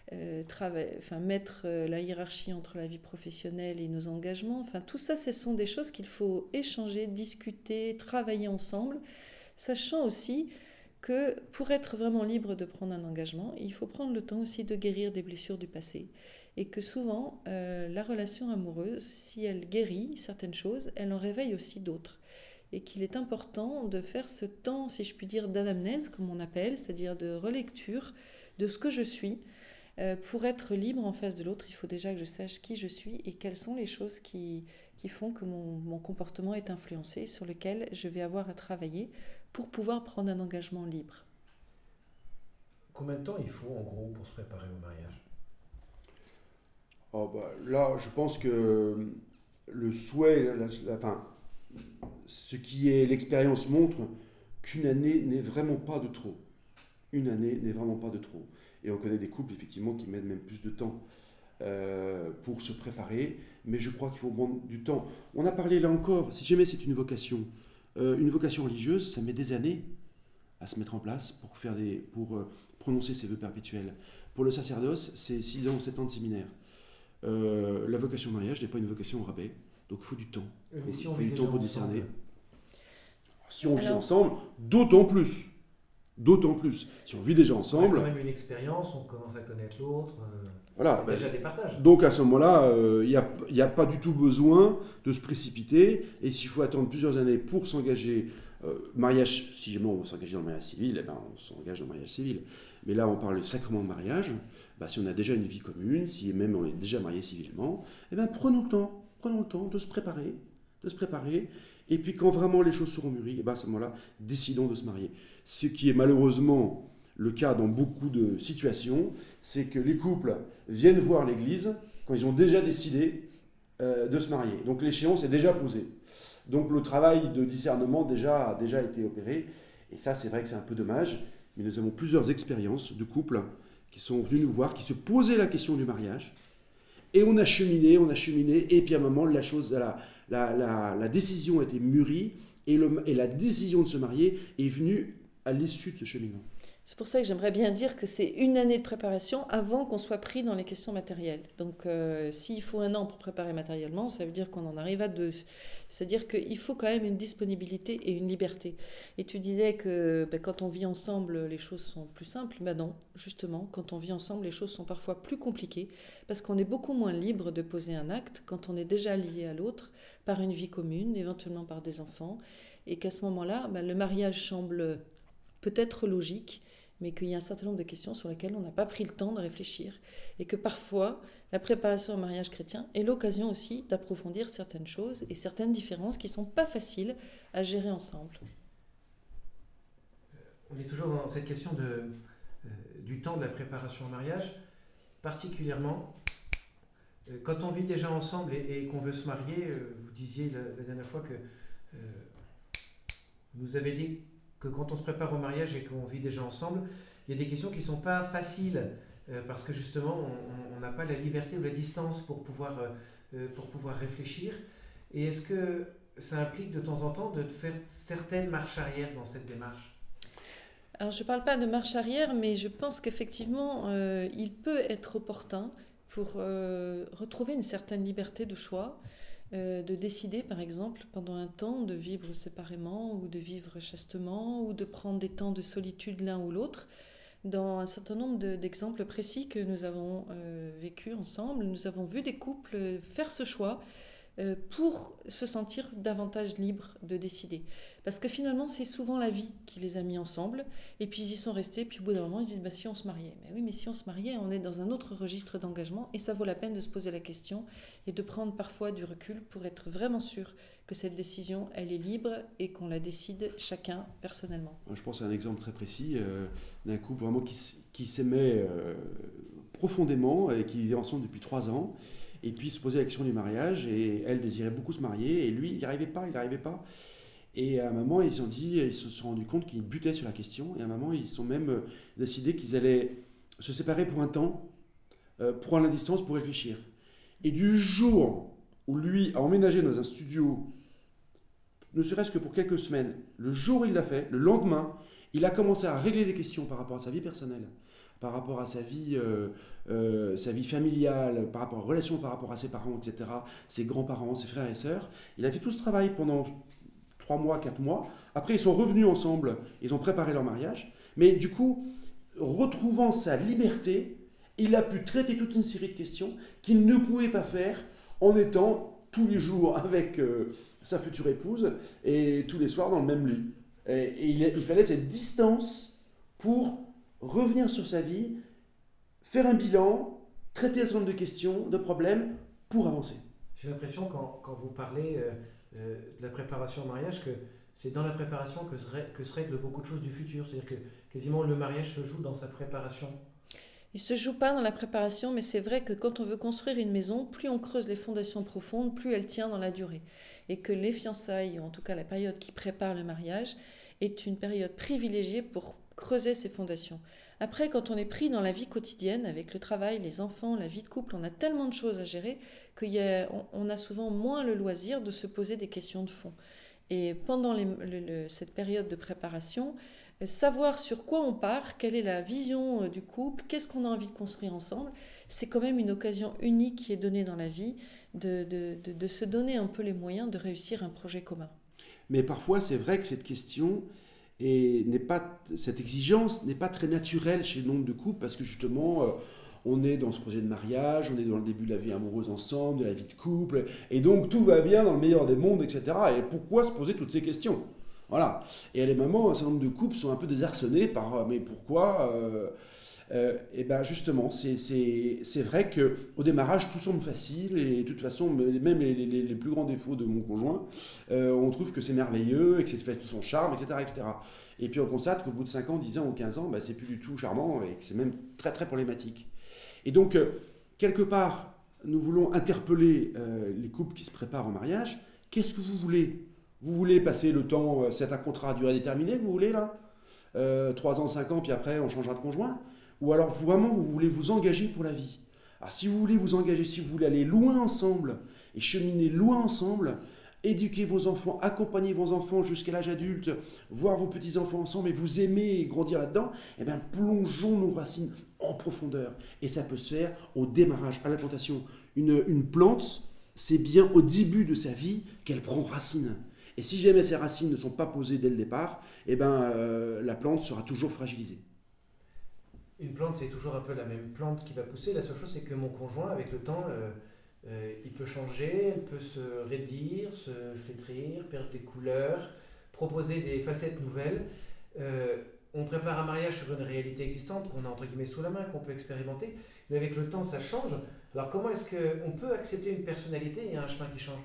mettre la hiérarchie entre la vie professionnelle et nos engagements. Enfin, tout ça, ce sont des choses qu'il faut échanger, discuter, travailler ensemble, sachant aussi que pour être vraiment libre de prendre un engagement, il faut prendre le temps aussi de guérir des blessures du passé. Et que souvent, la relation amoureuse, si elle guérit certaines choses, elle en réveille aussi d'autres. Et qu'il est important de faire ce temps, si je puis dire, d'anamnèse, comme on appelle, c'est-à-dire de relecture de ce que je suis. Pour être libre en face de l'autre, il faut déjà que je sache qui je suis et quelles sont les choses qui font que mon comportement est influencé, sur lequel je vais avoir à travailler pour pouvoir prendre un engagement libre. Combien de temps il faut en gros pour se préparer au mariage ? Là, je pense que le souhait, ce qui est l'expérience montre qu'une année n'est vraiment pas de trop. Une année n'est vraiment pas de trop. Et on connaît des couples, effectivement, qui mettent même plus de temps pour se préparer. Mais je crois qu'il faut prendre du temps. On a parlé là encore, si jamais c'est une vocation religieuse, ça met des années à se mettre en place pour prononcer ses vœux perpétuels. Pour le sacerdoce, c'est 6 ans ou 7 ans de séminaire. La vocation au mariage n'est pas une vocation au rabais, donc il faut du temps. Mais si il on faut vit du déjà temps pour ensemble. discerner. Si on vit ensemble, d'autant plus. Si on vit déjà ensemble. On a quand même une expérience, on commence à connaître l'autre. Voilà. Déjà des partages. Donc à ce moment-là, il n'y a pas du tout besoin de se précipiter. Et s'il faut attendre plusieurs années pour s'engager, mariage, si jamais on veut s'engager dans le mariage civil, on s'engage dans le mariage civil. Mais là, on parle du sacrement de mariage. Si on a déjà une vie commune, si même on est déjà marié civilement, prenons le temps de se préparer. Et puis quand vraiment les choses seront mûries, à ce moment-là, décidons de se marier. Ce qui est malheureusement le cas dans beaucoup de situations, c'est que les couples viennent voir l'église quand ils ont déjà décidé de se marier. Donc l'échéance est déjà posée. Donc le travail de discernement a déjà été opéré. Et ça, c'est vrai que c'est un peu dommage. Mais nous avons plusieurs expériences de couples qui sont venus nous voir, qui se posaient la question du mariage. Et on a cheminé. Et puis à un moment, la décision a été mûrie. Et la décision de se marier est venue à l'issue de ce cheminement. C'est pour ça que j'aimerais bien dire que c'est une année de préparation avant qu'on soit pris dans les questions matérielles. Donc s'il faut 1 an pour préparer matériellement, ça veut dire qu'on en arrive à 2. C'est-à-dire qu'il faut quand même une disponibilité et une liberté. Et tu disais que quand on vit ensemble, les choses sont plus simples. Non, justement, quand on vit ensemble, les choses sont parfois plus compliquées parce qu'on est beaucoup moins libre de poser un acte quand on est déjà lié à l'autre par une vie commune, éventuellement par des enfants. Et qu'à ce moment-là, le mariage semble peut-être logique, mais qu'il y a un certain nombre de questions sur lesquelles on n'a pas pris le temps de réfléchir et que parfois la préparation au mariage chrétien est l'occasion aussi d'approfondir certaines choses et certaines différences qui ne sont pas faciles à gérer ensemble. On est toujours dans cette question du temps de la préparation au mariage, particulièrement quand on vit déjà ensemble et qu'on veut se marier. Vous disiez la dernière fois que vous avez dit que quand on se prépare au mariage et qu'on vit déjà ensemble, il y a des questions qui ne sont pas faciles parce que justement, on n'a pas la liberté ou la distance pour pouvoir réfléchir. Et est-ce que ça implique de temps en temps de faire certaines marches arrière dans cette démarche ? Alors, je ne parle pas de marche arrière, mais je pense qu'effectivement, il peut être opportun pour retrouver une certaine liberté de choix, de décider, par exemple, pendant un temps, de vivre séparément ou de vivre chastement ou de prendre des temps de solitude l'un ou l'autre. Dans un certain nombre d'exemples précis que nous avons vécus ensemble, nous avons vu des couples faire ce choix pour se sentir davantage libres de décider. Parce que finalement, c'est souvent la vie qui les a mis ensemble, et puis ils y sont restés, puis au bout d'un moment, ils disent si on se mariait. Mais oui, mais si on se mariait, on est dans un autre registre d'engagement, et ça vaut la peine de se poser la question, et de prendre parfois du recul pour être vraiment sûr que cette décision, elle est libre, et qu'on la décide chacun personnellement. Je pense à un exemple très précis d'un couple vraiment qui s'aimait profondément, et qui vivait ensemble depuis 3 ans, et puis se posait la question du mariage, et elle désirait beaucoup se marier, et lui, il n'y arrivait pas. Et à un moment, ils se sont rendus compte qu'ils butaient sur la question, et à un moment, ils ont même décidé qu'ils allaient se séparer pour un temps, prendre la distance pour réfléchir. Et du jour où lui a emménagé dans un studio, ne serait-ce que pour quelques semaines, le jour où il l'a fait, le lendemain, il a commencé à régler des questions par rapport à sa vie personnelle, par rapport à sa vie familiale, par rapport aux relations, par rapport à ses parents, etc., ses grands-parents, ses frères et sœurs. Il a fait tout ce travail pendant 3 mois, 4 mois. Après, ils sont revenus ensemble, ils ont préparé leur mariage. Mais du coup, retrouvant sa liberté, il a pu traiter toute une série de questions qu'il ne pouvait pas faire en étant tous les jours avec sa future épouse et tous les soirs dans le même lit. Et il fallait cette distance pour revenir sur sa vie, faire un bilan, traiter un certain nombre de questions, de problèmes, pour avancer. J'ai l'impression, quand vous parlez de la préparation au mariage, que c'est dans la préparation que se règlent beaucoup de choses du futur. C'est-à-dire que quasiment le mariage se joue dans sa préparation. Il ne se joue pas dans la préparation, mais c'est vrai que quand on veut construire une maison, plus on creuse les fondations profondes, plus elle tient dans la durée. Et que les fiançailles, ou en tout cas la période qui prépare le mariage, est une période privilégiée pour creuser ces fondations. Après, quand on est pris dans la vie quotidienne, avec le travail, les enfants, la vie de couple, on a tellement de choses à gérer qu'on a souvent moins le loisir de se poser des questions de fond. Et pendant cette période de préparation, savoir sur quoi on part, quelle est la vision du couple, qu'est-ce qu'on a envie de construire ensemble, c'est quand même une occasion unique qui est donnée dans la vie de se donner un peu les moyens de réussir un projet commun. Mais parfois, c'est vrai que cette question... cette exigence n'est pas très naturelle chez le nombre de couples parce que justement on est dans ce projet de mariage, on est dans le début de la vie amoureuse ensemble, de la vie de couple, et donc tout va bien dans le meilleur des mondes, etc. Et pourquoi se poser toutes ces questions ? Voilà. Et à des moments, un certain nombre de couples sont un peu désarçonnés par mais pourquoi et bien justement, c'est vrai qu'au démarrage, tout semble facile et de toute façon, même les plus grands défauts de mon conjoint, on trouve que c'est merveilleux et que c'est fait tout son charme, etc., etc. Et puis on constate qu'au bout de 5 ans, 10 ans ou 15 ans, c'est plus du tout charmant et que c'est même très très problématique. Et donc, quelque part, nous voulons interpeller les couples qui se préparent au mariage. Qu'est-ce que vous voulez ? Vous voulez passer le temps, c'est un contrat à durée déterminée que vous voulez là 3 ans, 5 ans, puis après on changera de conjoint ? Ou alors vraiment vous voulez vous engager pour la vie. Alors si vous voulez vous engager, si vous voulez aller loin ensemble et cheminer loin ensemble, éduquer vos enfants, accompagner vos enfants jusqu'à l'âge adulte, voir vos petits-enfants ensemble et vous aimer et grandir là-dedans, eh bien plongeons nos racines en profondeur. Et ça peut se faire au démarrage, à la plantation. Une plante, c'est bien au début de sa vie qu'elle prend racine. Et si jamais ces racines ne sont pas posées dès le départ, eh bien la plante sera toujours fragilisée. Une plante, c'est toujours un peu la même plante qui va pousser. La seule chose, c'est que mon conjoint, avec le temps, il peut changer, il peut se raidir, se flétrir, perdre des couleurs, proposer des facettes nouvelles. On prépare un mariage sur une réalité existante qu'on a entre guillemets sous la main, qu'on peut expérimenter. Mais avec le temps, ça change. Alors comment est-ce qu'on peut accepter une personnalité et un chemin qui change ?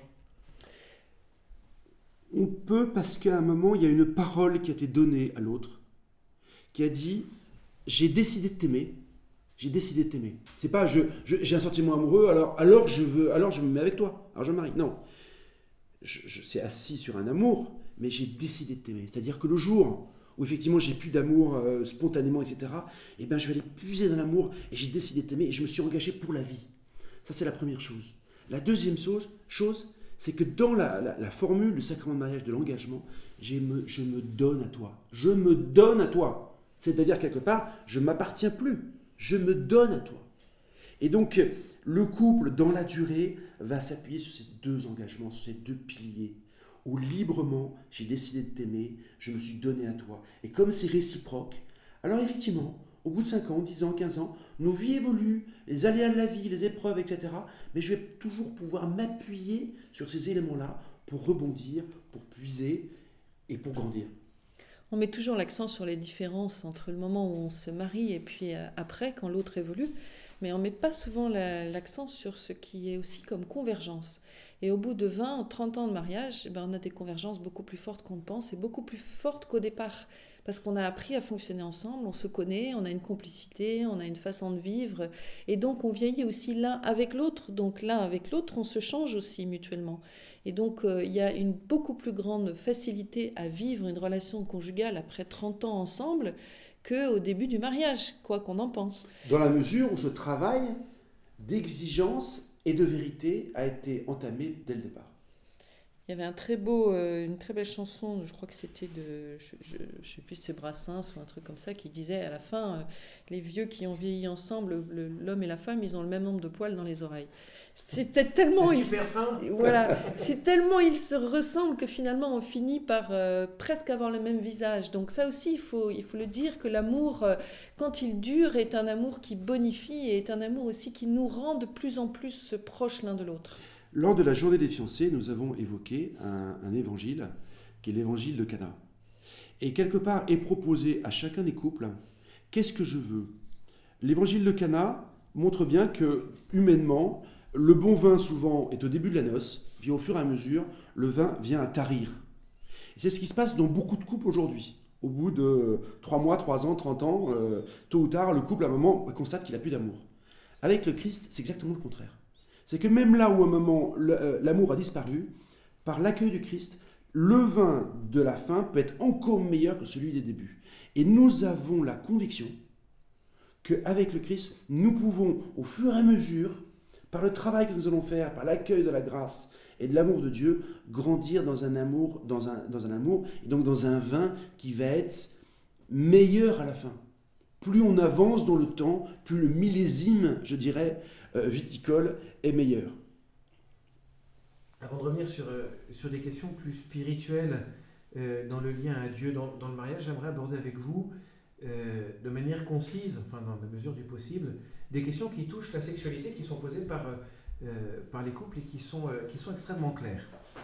On peut parce qu'à un moment, il y a une parole qui a été donnée à l'autre, qui a dit... J'ai décidé de t'aimer. C'est pas j'ai un sentiment amoureux, alors je me mets avec toi, alors je me marie. Non. C'est assis sur un amour, mais j'ai décidé de t'aimer. C'est-à-dire que le jour où effectivement j'ai plus d'amour spontanément, etc., eh ben, je vais aller puiser dans l'amour et j'ai décidé de t'aimer et je me suis engagé pour la vie. Ça, c'est la première chose. La deuxième chose, c'est que dans la formule du sacrement de mariage, de l'engagement, je me donne à toi. Je me donne à toi. C'est-à-dire, quelque part, je ne m'appartiens plus. Je me donne à toi. Et donc, le couple, dans la durée, va s'appuyer sur ces deux engagements, sur ces deux piliers, où librement, j'ai décidé de t'aimer, je me suis donné à toi. Et comme c'est réciproque, alors effectivement, au bout de 5 ans, 10 ans, 15 ans, nos vies évoluent, les aléas de la vie, les épreuves, etc. Mais je vais toujours pouvoir m'appuyer sur ces éléments-là pour rebondir, pour puiser et pour grandir. On met toujours l'accent sur les différences entre le moment où on se marie et puis après, quand l'autre évolue. Mais on ne met pas souvent l'accent sur ce qui est aussi comme convergence. Et au bout de 20, 30 ans de mariage, on a des convergences beaucoup plus fortes qu'on ne pense et beaucoup plus fortes qu'au départ. Parce qu'on a appris à fonctionner ensemble, on se connaît, on a une complicité, on a une façon de vivre. Et donc on vieillit aussi l'un avec l'autre. Donc l'un avec l'autre, on se change aussi mutuellement. Et donc il y a une beaucoup plus grande facilité à vivre une relation conjugale après 30 ans ensemble qu'au début du mariage, quoi qu'on en pense. Dans la mesure où ce travail d'exigence et de vérité a été entamé dès le départ. Il y avait une très belle chanson, je crois que c'était je sais plus si c'est Brassens ou un truc comme ça, qui disait à la fin, les vieux qui ont vieilli ensemble, l'homme et la femme, ils ont le même nombre de poils dans les oreilles. C'est tellement ils se ressemblent que finalement on finit par presque avoir le même visage. Donc ça aussi, il faut le dire, que l'amour, quand il dure, est un amour qui bonifie et est un amour aussi qui nous rend de plus en plus proches l'un de l'autre. Lors de la journée des fiancés, nous avons évoqué un évangile qui est l'évangile de Cana. Et quelque part est proposé à chacun des couples, qu'est-ce que je veux ? L'évangile de Cana montre bien que, humainement, le bon vin souvent est au début de la noce, puis au fur et à mesure, le vin vient à tarir. Et c'est ce qui se passe dans beaucoup de couples aujourd'hui. Au bout de 3 mois, 3 ans, 30 ans, tôt ou tard, le couple à un moment constate qu'il n'a plus d'amour. Avec le Christ, c'est exactement le contraire. C'est que même là où à un moment l'amour a disparu, par l'accueil du Christ, le vin de la fin peut être encore meilleur que celui des débuts. Et nous avons la conviction qu'avec le Christ, nous pouvons, au fur et à mesure, par le travail que nous allons faire, par l'accueil de la grâce et de l'amour de Dieu, grandir dans un amour, et donc dans un vin qui va être meilleur à la fin. Plus on avance dans le temps, plus le millésime, je dirais, viticole est meilleur. Avant de revenir sur des questions plus spirituelles dans le lien à Dieu, dans le mariage, j'aimerais aborder avec vous, de manière concise, enfin dans la mesure du possible, des questions qui touchent la sexualité, qui sont posées par les couples et qui sont extrêmement claires.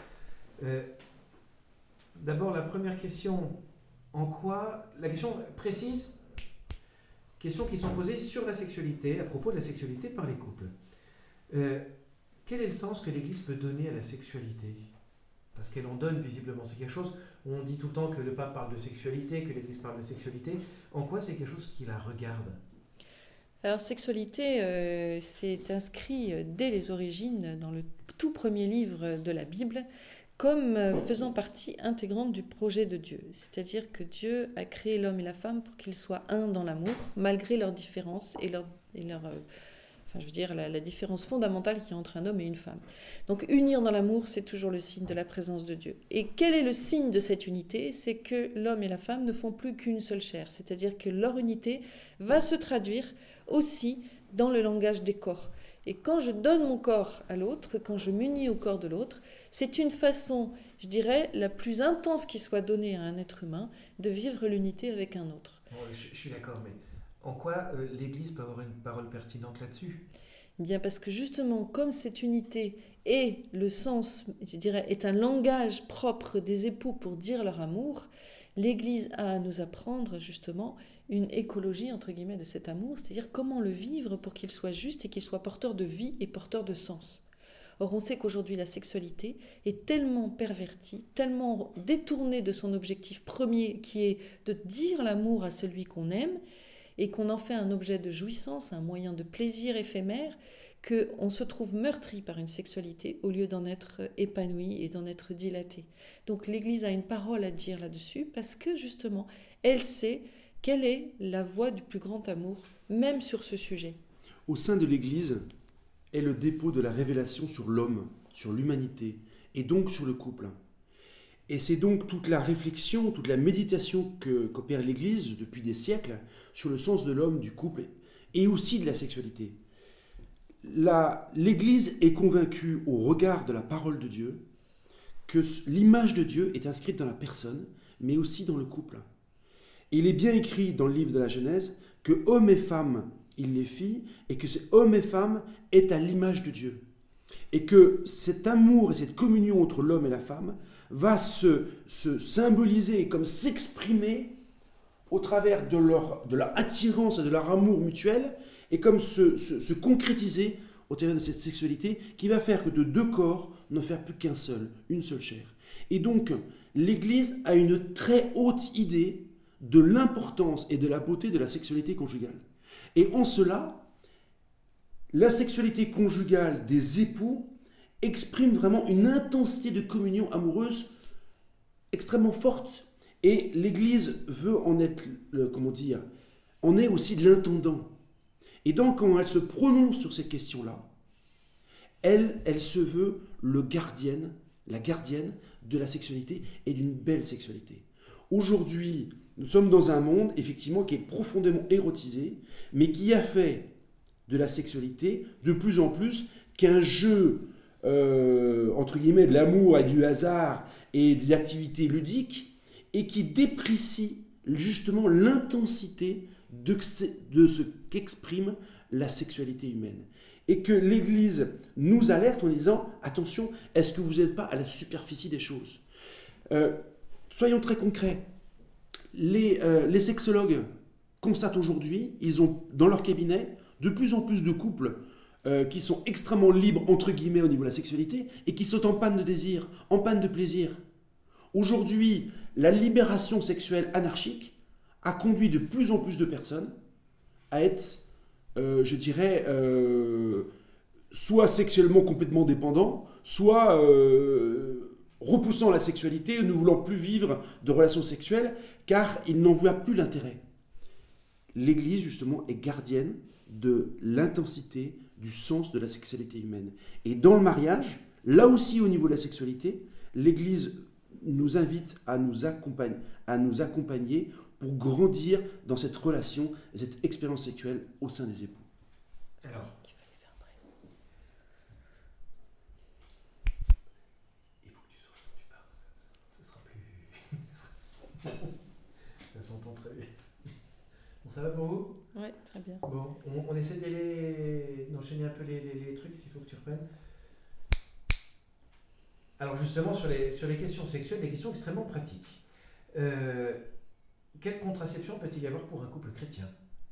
D'abord, la première question, la question précise, questions qui sont posées sur la sexualité, à propos de la sexualité par les couples. Quel est le sens que l'Église peut donner à la sexualité ? Parce qu'elle en donne visiblement. C'est quelque chose où on dit tout le temps que le pape parle de sexualité, que l'Église parle de sexualité. En quoi c'est quelque chose qui la regarde ? Alors, sexualité, c'est inscrit dès les origines, dans le tout premier livre de la Bible, comme faisant partie intégrante du projet de Dieu. C'est-à-dire que Dieu a créé l'homme et la femme pour qu'ils soient un dans l'amour, malgré leurs différences et la différence fondamentale qu'il y a entre un homme et une femme. Donc unir dans l'amour, c'est toujours le signe de la présence de Dieu. Et quel est le signe de cette unité ? C'est que l'homme et la femme ne font plus qu'une seule chair. C'est-à-dire que leur unité va se traduire aussi dans le langage des corps. Et quand je donne mon corps à l'autre, quand je m'unis au corps de l'autre, c'est une façon, je dirais, la plus intense qui soit donnée à un être humain de vivre l'unité avec un autre. Bon, je suis d'accord, mais en quoi l'Église peut avoir une parole pertinente là-dessus ? Bien parce que justement, comme cette unité est le sens, je dirais, est un langage propre des époux pour dire leur amour, l'Église a à nous apprendre justement une écologie, entre guillemets, de cet amour, c'est-à-dire comment le vivre pour qu'il soit juste et qu'il soit porteur de vie et porteur de sens. Or, on sait qu'aujourd'hui, la sexualité est tellement pervertie, tellement détournée de son objectif premier, qui est de dire l'amour à celui qu'on aime, et qu'on en fait un objet de jouissance, un moyen de plaisir éphémère, qu'on se trouve meurtri par une sexualité au lieu d'en être épanoui et d'en être dilaté. Donc l'Église a une parole à dire là-dessus parce que justement, elle sait quelle est la voie du plus grand amour, même sur ce sujet. Au sein de l'Église est le dépôt de la révélation sur l'homme, sur l'humanité, et donc sur le couple. Et c'est donc toute la réflexion, toute la méditation qu'opère l'Église depuis des siècles sur le sens de l'homme, du couple et aussi de la sexualité. L'Église est convaincue au regard de la parole de Dieu que l'image de Dieu est inscrite dans la personne, mais aussi dans le couple. Et il est bien écrit dans le livre de la Genèse que hommes et femmes, il les fit, et que ces hommes et femmes est à l'image de Dieu. Et que cet amour et cette communion entre l'homme et la femme va se symboliser et comme s'exprimer au travers de leur attirance et de leur amour mutuel, et comme se concrétiser au travers de cette sexualité qui va faire que de deux corps n'en faire plus qu'un seul, une seule chair. Et donc, l'Église a une très haute idée de l'importance et de la beauté de la sexualité conjugale. Et en cela, la sexualité conjugale des époux exprime vraiment une intensité de communion amoureuse extrêmement forte. Et l'Église veut en être, en est aussi de l'intendant. Et donc, quand elle se prononce sur ces questions-là, elle se veut la gardienne de la sexualité et d'une belle sexualité. Aujourd'hui, nous sommes dans un monde, effectivement, qui est profondément érotisé, mais qui a fait de la sexualité de plus en plus qu'un jeu, entre guillemets, de l'amour et du hasard et des activités ludiques, et qui déprécie justement l'intensité de ce qu'exprime la sexualité humaine. Et que l'Église nous alerte en disant « Attention, est-ce que vous n'êtes pas à la superficie des choses ?» Soyons très concrets. Les sexologues constatent aujourd'hui, ils ont dans leur cabinet de plus en plus de couples qui sont extrêmement libres, entre guillemets, au niveau de la sexualité, et qui sont en panne de désir, en panne de plaisir. Aujourd'hui, la libération sexuelle anarchique a conduit de plus en plus de personnes à être, soit sexuellement complètement dépendants, soit repoussant la sexualité, ne voulant plus vivre de relations sexuelles, car ils n'en voient plus l'intérêt. L'Église, justement, est gardienne de l'intensité, du sens de la sexualité humaine. Et dans le mariage, là aussi au niveau de la sexualité, l'Église nous invite à nous accompagner pour grandir dans cette relation, cette expérience sexuelle au sein des époux. Alors, il faut que tu parles. Ce sera plus... Ça s'entend très bien. Bon, ça va pour vous ? Oui, très bien. Bon, on essaie d'enchaîner un peu les trucs, s'il faut que tu reprennes. Alors justement, sur les questions sexuelles, des questions extrêmement pratiques. Quelle contraception peut-il y avoir pour un couple chrétien ?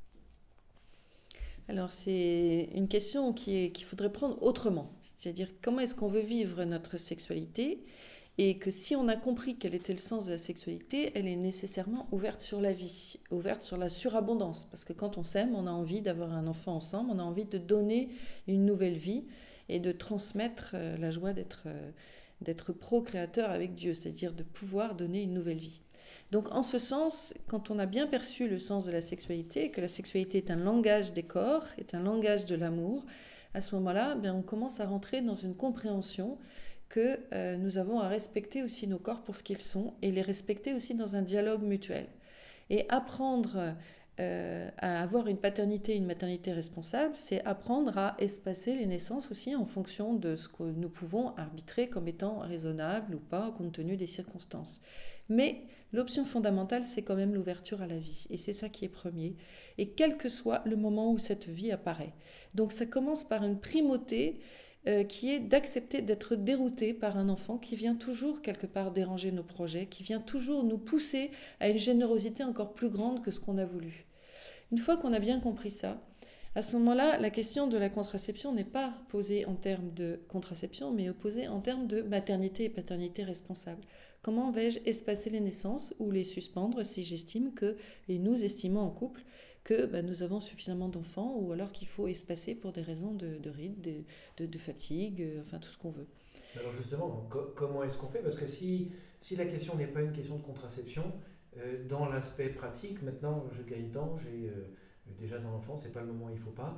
Alors c'est une question qu'il faudrait prendre autrement. C'est-à-dire comment est-ce qu'on veut vivre notre sexualité, et que si on a compris quel était le sens de la sexualité, elle est nécessairement ouverte sur la vie, ouverte sur la surabondance. Parce que quand on s'aime, on a envie d'avoir un enfant ensemble, on a envie de donner une nouvelle vie et de transmettre la joie d'être procréateur avec Dieu, c'est-à-dire de pouvoir donner une nouvelle vie. Donc en ce sens, quand on a bien perçu le sens de la sexualité, que la sexualité est un langage des corps, est un langage de l'amour, à ce moment-là, on commence à rentrer dans une compréhension que nous avons à respecter aussi nos corps pour ce qu'ils sont et les respecter aussi dans un dialogue mutuel. Et apprendre à avoir une paternité et une maternité responsable, c'est apprendre à espacer les naissances aussi en fonction de ce que nous pouvons arbitrer comme étant raisonnable ou pas, compte tenu des circonstances. Mais l'option fondamentale, c'est quand même l'ouverture à la vie. Et c'est ça qui est premier. Et quel que soit le moment où cette vie apparaît. Donc ça commence par une primauté qui est d'accepter d'être dérouté par un enfant qui vient toujours quelque part déranger nos projets, qui vient toujours nous pousser à une générosité encore plus grande que ce qu'on a voulu. Une fois qu'on a bien compris ça, à ce moment-là, la question de la contraception n'est pas posée en termes de contraception, mais posée en termes de maternité et paternité responsable. Comment vais-je espacer les naissances ou les suspendre si j'estime que, et nous estimons en couple, que nous avons suffisamment d'enfants ou alors qu'il faut espacer pour des raisons de rythme, de fatigue, enfin tout ce qu'on veut. Alors justement, comment est-ce qu'on fait? Parce que si la question n'est pas une question de contraception, dans l'aspect pratique, maintenant je gagne temps, j'ai déjà un enfant, c'est pas le moment où il faut pas.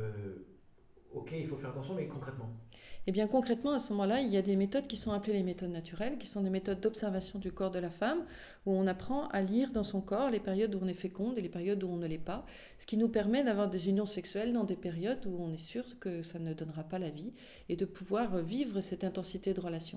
Ok, il faut faire attention, mais concrètement. Eh bien concrètement, à ce moment-là, il y a des méthodes qui sont appelées les méthodes naturelles, qui sont des méthodes d'observation du corps de la femme, où on apprend à lire dans son corps les périodes où on est féconde et les périodes où on ne l'est pas, ce qui nous permet d'avoir des unions sexuelles dans des périodes où on est sûr que ça ne donnera pas la vie, et de pouvoir vivre cette intensité de relation.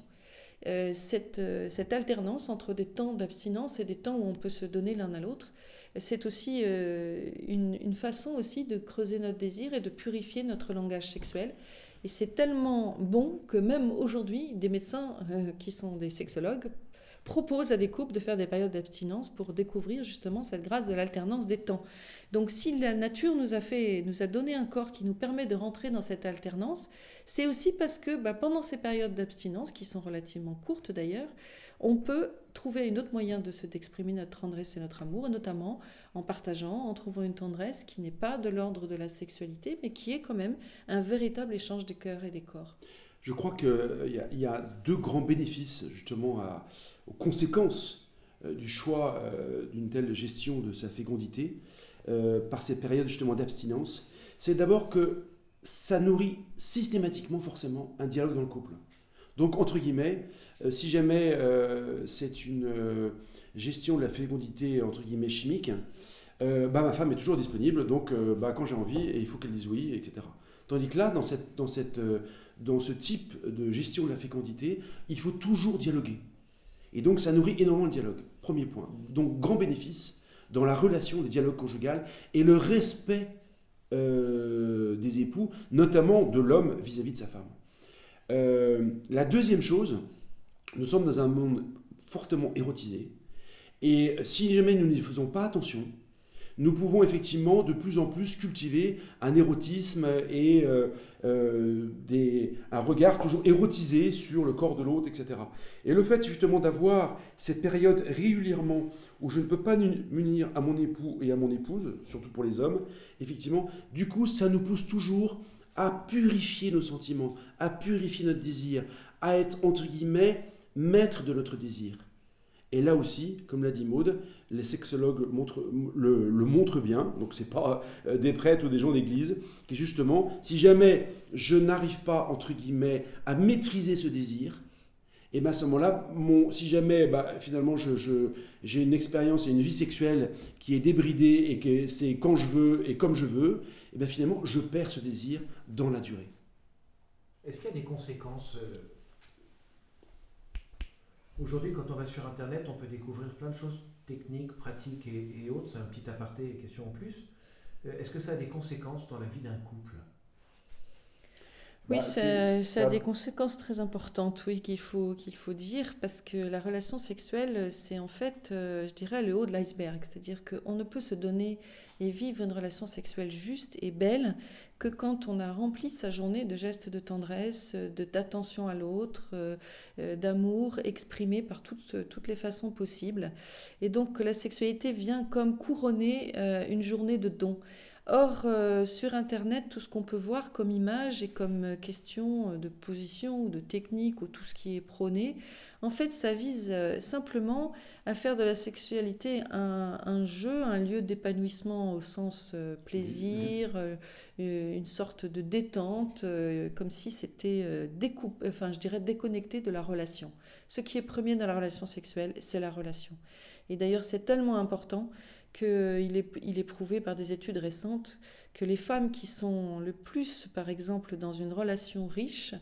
Cette alternance entre des temps d'abstinence et des temps où on peut se donner l'un à l'autre, c'est aussi une façon aussi de creuser notre désir et de purifier notre langage sexuel. Et c'est tellement bon que même aujourd'hui, des médecins qui sont des sexologues proposent à des couples de faire des périodes d'abstinence pour découvrir justement cette grâce de l'alternance des temps. Donc si la nature nous a donné un corps qui nous permet de rentrer dans cette alternance, c'est aussi parce que pendant ces périodes d'abstinence, qui sont relativement courtes d'ailleurs, on peut trouver un autre moyen d'exprimer notre tendresse et notre amour, notamment en partageant, en trouvant une tendresse qui n'est pas de l'ordre de la sexualité, mais qui est quand même un véritable échange des cœurs et des corps. Je crois qu'il y a deux grands bénéfices justement aux conséquences du choix d'une telle gestion de sa fécondité par ces périodes justement d'abstinence. C'est d'abord que ça nourrit systématiquement forcément un dialogue dans le couple. Donc, entre guillemets, si jamais c'est une gestion de la fécondité, entre guillemets, chimique, ma femme est toujours disponible, donc quand j'ai envie, et il faut qu'elle dise oui, etc. Tandis que là, dans ce type de gestion de la fécondité, il faut toujours dialoguer. Et donc, ça nourrit énormément le dialogue. Premier point. Donc, grand bénéfice dans la relation, le dialogue conjugal et le respect des époux, notamment de l'homme vis-à-vis de sa femme. La deuxième chose, nous sommes dans un monde fortement érotisé et si jamais nous n'y faisons pas attention, nous pouvons effectivement de plus en plus cultiver un érotisme et un regard toujours érotisé sur le corps de l'autre, etc. Et le fait justement d'avoir cette période régulièrement où je ne peux pas m'unir à mon époux et à mon épouse, surtout pour les hommes, effectivement, du coup ça nous pousse toujours à purifier nos sentiments, à purifier notre désir, à être, entre guillemets, maître de notre désir. Et là aussi, comme l'a dit Maud, les sexologues le montrent bien, donc ce n'est pas des prêtres ou des gens d'église, qui justement, si jamais je n'arrive pas, entre guillemets, à maîtriser ce désir, et bien à ce moment-là, si jamais finalement j'ai une expérience et une vie sexuelle qui est débridée et que c'est quand je veux et comme je veux, et bien finalement je perds ce désir dans la durée. Est-ce qu'il y a des conséquences Aujourd'hui, quand on va sur Internet, on peut découvrir plein de choses techniques, pratiques et autres. C'est un petit aparté, question en plus. Est-ce que ça a des conséquences dans la vie d'un couple ? Oui, ça a des conséquences très importantes, oui, qu'il faut dire, parce que la relation sexuelle, c'est en fait, je dirais, le haut de l'iceberg. C'est-à-dire qu'on ne peut se donner et vivre une relation sexuelle juste et belle que quand on a rempli sa journée de gestes de tendresse, d'attention à l'autre, d'amour exprimé par toutes les façons possibles. Et donc, la sexualité vient comme couronner une journée de don. Or, sur Internet, tout ce qu'on peut voir comme image et comme question de position ou de technique ou tout ce qui est prôné, en fait, ça vise simplement à faire de la sexualité un jeu, un lieu d'épanouissement au sens plaisir, une sorte de détente, comme si c'était déconnecté de la relation. Ce qui est premier dans la relation sexuelle, c'est la relation. Et d'ailleurs, c'est tellement important qu'il est prouvé par des études récentes que les femmes qui sont le plus, par exemple, dans une relation riche,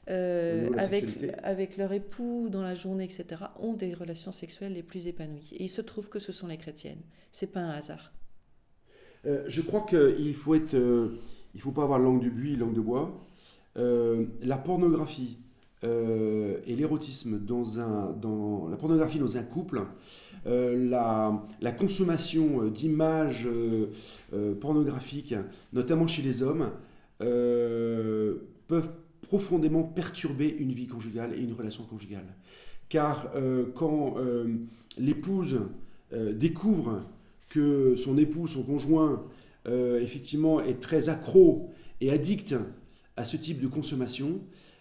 avec leur époux dans la journée, etc., ont des relations sexuelles les plus épanouies. Et il se trouve que ce sont les chrétiennes. C'est pas un hasard. Je crois qu'il faut pas avoir langue de buis, langue de bois. La pornographie et l'érotisme la pornographie dans un couple, la consommation d'images pornographiques, notamment chez les hommes, peuvent profondément perturber une vie conjugale et une relation conjugale. Car quand l'épouse découvre que son époux, son conjoint, effectivement, est très accro et addict à ce type de consommation,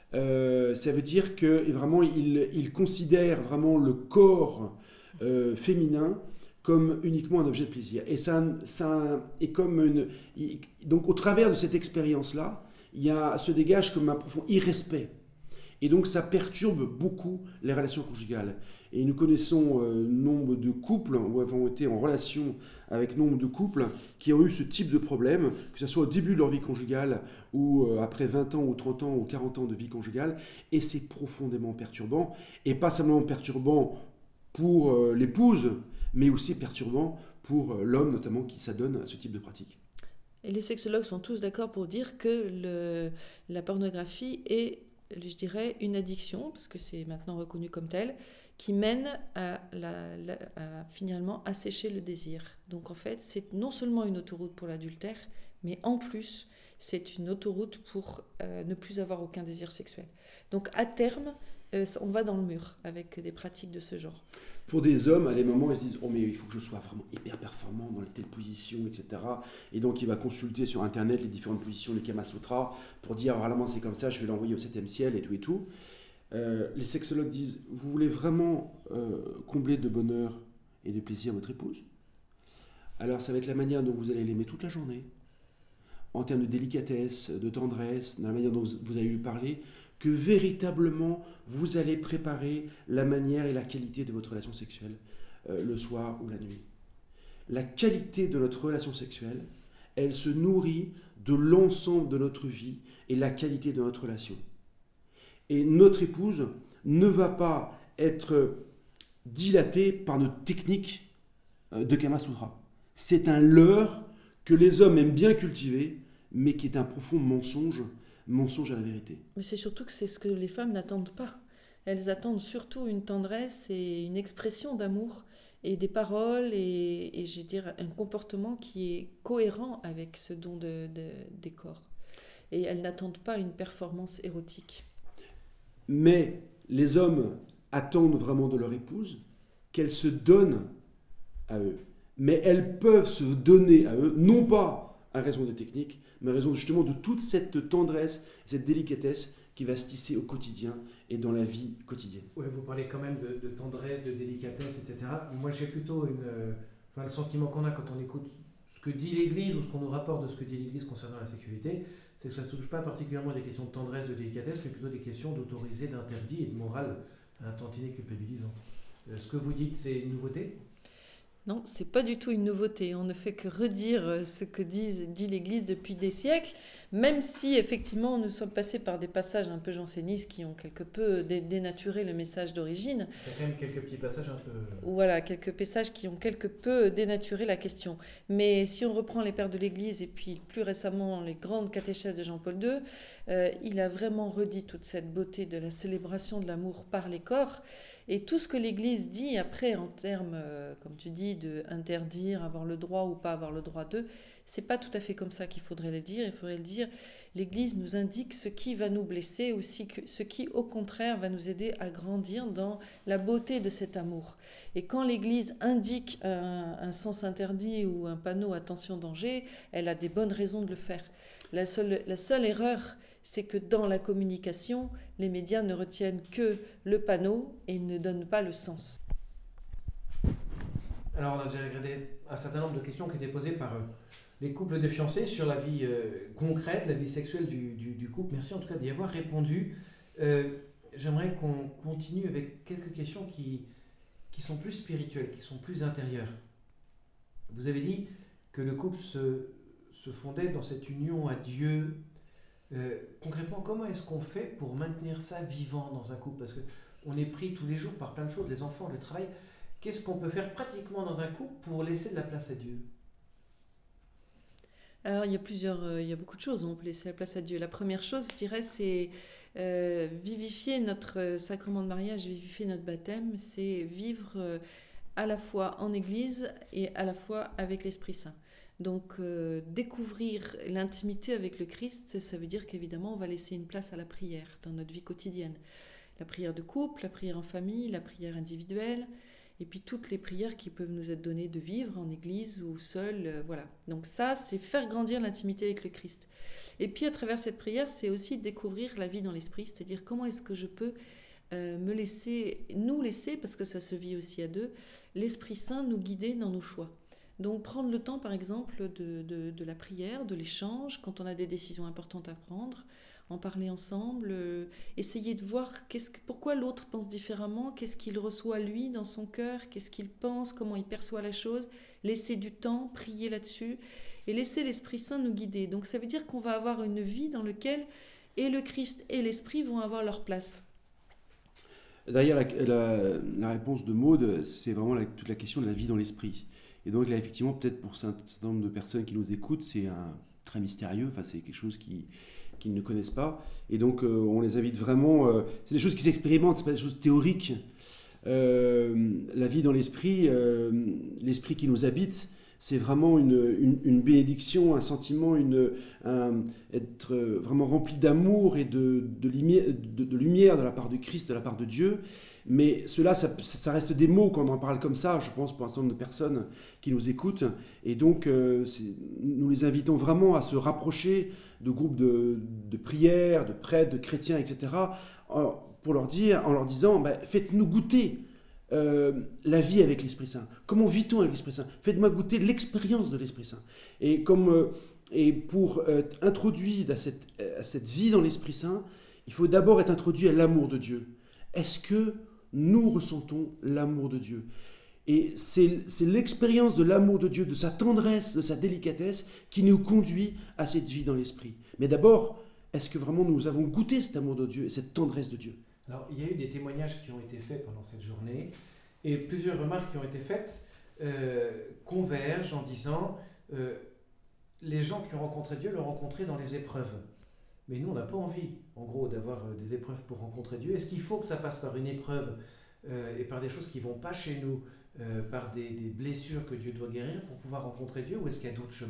ça veut dire que vraiment il considère vraiment le corps féminin comme uniquement un objet de plaisir. Et ça est comme donc au travers de cette expérience-là, se dégage comme un profond irrespect. Et donc ça perturbe beaucoup les relations conjugales. Et nous connaissons nombre de couples, ou avons été en relation avec nombre de couples qui ont eu ce type de problème, que ce soit au début de leur vie conjugale, ou après 20 ans, ou 30 ans, ou 40 ans de vie conjugale. Et c'est profondément perturbant. Et pas seulement perturbant pour l'épouse, mais aussi perturbant pour l'homme, notamment, qui s'adonne à ce type de pratique. Et les sexologues sont tous d'accord pour dire que la pornographie est, je dirais, une addiction, parce que c'est maintenant reconnu comme tel, qui mène à finalement assécher le désir. Donc en fait, c'est non seulement une autoroute pour l'adultère, mais en plus, c'est une autoroute pour ne plus avoir aucun désir sexuel. Donc à terme, on va dans le mur avec des pratiques de ce genre. Pour des hommes, à des moments, ils se disent « Oh, mais il faut que je sois vraiment hyper performant dans telle position, etc. » Et donc, il va consulter sur Internet les différentes positions du Kama Sutra pour dire « Voilà, moi, c'est comme ça, je vais l'envoyer au 7e ciel, et tout, et tout. » Les sexologues disent « Vous voulez vraiment combler de bonheur et de plaisir votre épouse ? Alors, ça va être la manière dont vous allez l'aimer toute la journée, en termes de délicatesse, de tendresse, dans la manière dont vous allez lui parler, que véritablement vous allez préparer la manière et la qualité de votre relation sexuelle le soir ou la nuit. La qualité de notre relation sexuelle, elle se nourrit de l'ensemble de notre vie et la qualité de notre relation. Et notre épouse ne va pas être dilatée par notre technique de Kama Sutra. C'est un leurre que les hommes aiment bien cultiver, mais qui est un profond mensonge à la vérité. Mais c'est surtout que c'est ce que les femmes n'attendent pas. Elles attendent surtout une tendresse et une expression d'amour et des paroles et je dirais un comportement qui est cohérent avec ce don des corps. Et elles n'attendent pas une performance érotique. Mais les hommes attendent vraiment de leur épouse qu'elle se donne à eux. Mais elles peuvent se donner à eux, non pas à raison de technique, mais à raison justement de toute cette tendresse, cette délicatesse qui va se tisser au quotidien et dans la vie quotidienne. Oui, vous parlez quand même de tendresse, de délicatesse, etc. Moi, j'ai plutôt le sentiment qu'on a quand on écoute ce que dit l'Église ou ce qu'on nous rapporte de ce que dit l'Église concernant la sexualité, c'est que ça ne touche pas particulièrement à des questions de tendresse, de délicatesse, mais plutôt des questions d'autorisé, d'interdit et de morale un tantinet culpabilisant. Ce que vous dites, c'est une nouveauté ? Non, c'est pas du tout une nouveauté. On ne fait que redire ce que dit l'Église depuis des siècles, même si effectivement nous sommes passés par des passages un peu jansénistes qui ont quelque peu dénaturé le message d'origine. Il y a quand même quelques petits passages un peu... Voilà, quelques passages qui ont quelque peu dénaturé la question. Mais si on reprend les pères de l'Église et puis plus récemment les grandes catéchèses de Jean-Paul II, il a vraiment redit toute cette beauté de la célébration de l'amour par les corps. Et tout ce que l'Église dit après en termes, comme tu dis, de interdire, avoir le droit ou pas avoir le droit d'eux, c'est pas tout à fait comme ça qu'il faudrait le dire. Il faudrait le dire, l'Église nous indique ce qui va nous blesser ou ce qui, au contraire, va nous aider à grandir dans la beauté de cet amour. Et quand l'Église indique un sens interdit ou un panneau « Attention, danger », elle a des bonnes raisons de le faire. La seule erreur, c'est que dans la communication, les médias ne retiennent que le panneau et ne donnent pas le sens. Alors, on a déjà regardé un certain nombre de questions qui étaient posées par les couples de fiancés sur la vie concrète, la vie sexuelle du couple. Merci en tout cas d'y avoir répondu. J'aimerais qu'on continue avec quelques questions qui sont plus spirituelles, qui sont plus intérieures. Vous avez dit que le couple se fondait dans cette union à Dieu. Concrètement, comment est-ce qu'on fait pour maintenir ça vivant dans un couple ? Parce qu'on est pris tous les jours par plein de choses, les enfants, le travail. Qu'est-ce qu'on peut faire pratiquement dans un couple pour laisser de la place à Dieu ? Alors, il y a beaucoup de choses où on peut laisser la place à Dieu. La première chose, je dirais, c'est vivifier notre sacrement de mariage, vivifier notre baptême, c'est vivre à la fois en Église et à la fois avec l'Esprit Saint. Donc, découvrir l'intimité avec le Christ, ça veut dire qu'évidemment, on va laisser une place à la prière dans notre vie quotidienne. La prière de couple, la prière en famille, la prière individuelle. et puis toutes les prières qui peuvent nous être données de vivre en église ou seul, voilà. Donc ça, c'est faire grandir l'intimité avec le Christ. Et puis à travers cette prière, c'est aussi découvrir la vie dans l'esprit, c'est-à-dire comment est-ce que je peux nous laisser, parce que ça se vit aussi à deux, l'Esprit Saint nous guider dans nos choix. Donc prendre le temps par exemple de la prière, de l'échange, quand on a des décisions importantes à prendre, en parler ensemble, essayer de voir pourquoi l'autre pense différemment, qu'est-ce qu'il reçoit lui dans son cœur, qu'est-ce qu'il pense, comment il perçoit la chose, laisser du temps, prier là-dessus et laisser l'Esprit Saint nous guider. Donc ça veut dire qu'on va avoir une vie dans laquelle et le Christ et l'Esprit vont avoir leur place. D'ailleurs, la réponse de Maud, c'est vraiment toute la question de la vie dans l'esprit. Et donc là, effectivement, peut-être pour un certain nombre de personnes qui nous écoutent, c'est très mystérieux, enfin, c'est quelque chose qu'ils ne connaissent pas. Et donc, on les invite vraiment... c'est des choses qui s'expérimentent, ce n'est pas des choses théoriques. La vie dans l'esprit, l'esprit qui nous habite, c'est vraiment une bénédiction, un sentiment, être vraiment rempli d'amour et de lumière de la part du Christ, de la part de Dieu. Mais cela, ça reste des mots quand on en parle comme ça, je pense, pour un certain nombre de personnes qui nous écoutent. Et donc, nous les invitons vraiment à se rapprocher de groupes de prières, de prêtres, de chrétiens, etc., pour leur dire, en leur disant, faites-nous goûter la vie avec l'Esprit Saint. Comment vit-on avec l'Esprit Saint ? Faites-moi goûter l'expérience de l'Esprit Saint. Et pour être introduit à cette vie dans l'Esprit Saint, il faut d'abord être introduit à l'amour de Dieu. Est-ce que nous ressentons l'amour de Dieu ? Et c'est l'expérience de l'amour de Dieu, de sa tendresse, de sa délicatesse, qui nous conduit à cette vie dans l'Esprit. Mais d'abord, est-ce que vraiment nous avons goûté cet amour de Dieu et cette tendresse de Dieu ? Alors, il y a eu des témoignages qui ont été faits pendant cette journée, et plusieurs remarques qui ont été faites convergent en disant les gens qui ont rencontré Dieu l'ont rencontré dans les épreuves. Mais nous, on n'a pas envie, en gros, d'avoir des épreuves pour rencontrer Dieu. Est-ce qu'il faut que ça passe par une épreuve et par des choses qui ne vont pas chez nous, par des blessures que Dieu doit guérir pour pouvoir rencontrer Dieu, ou est-ce qu'il y a d'autres chemins ?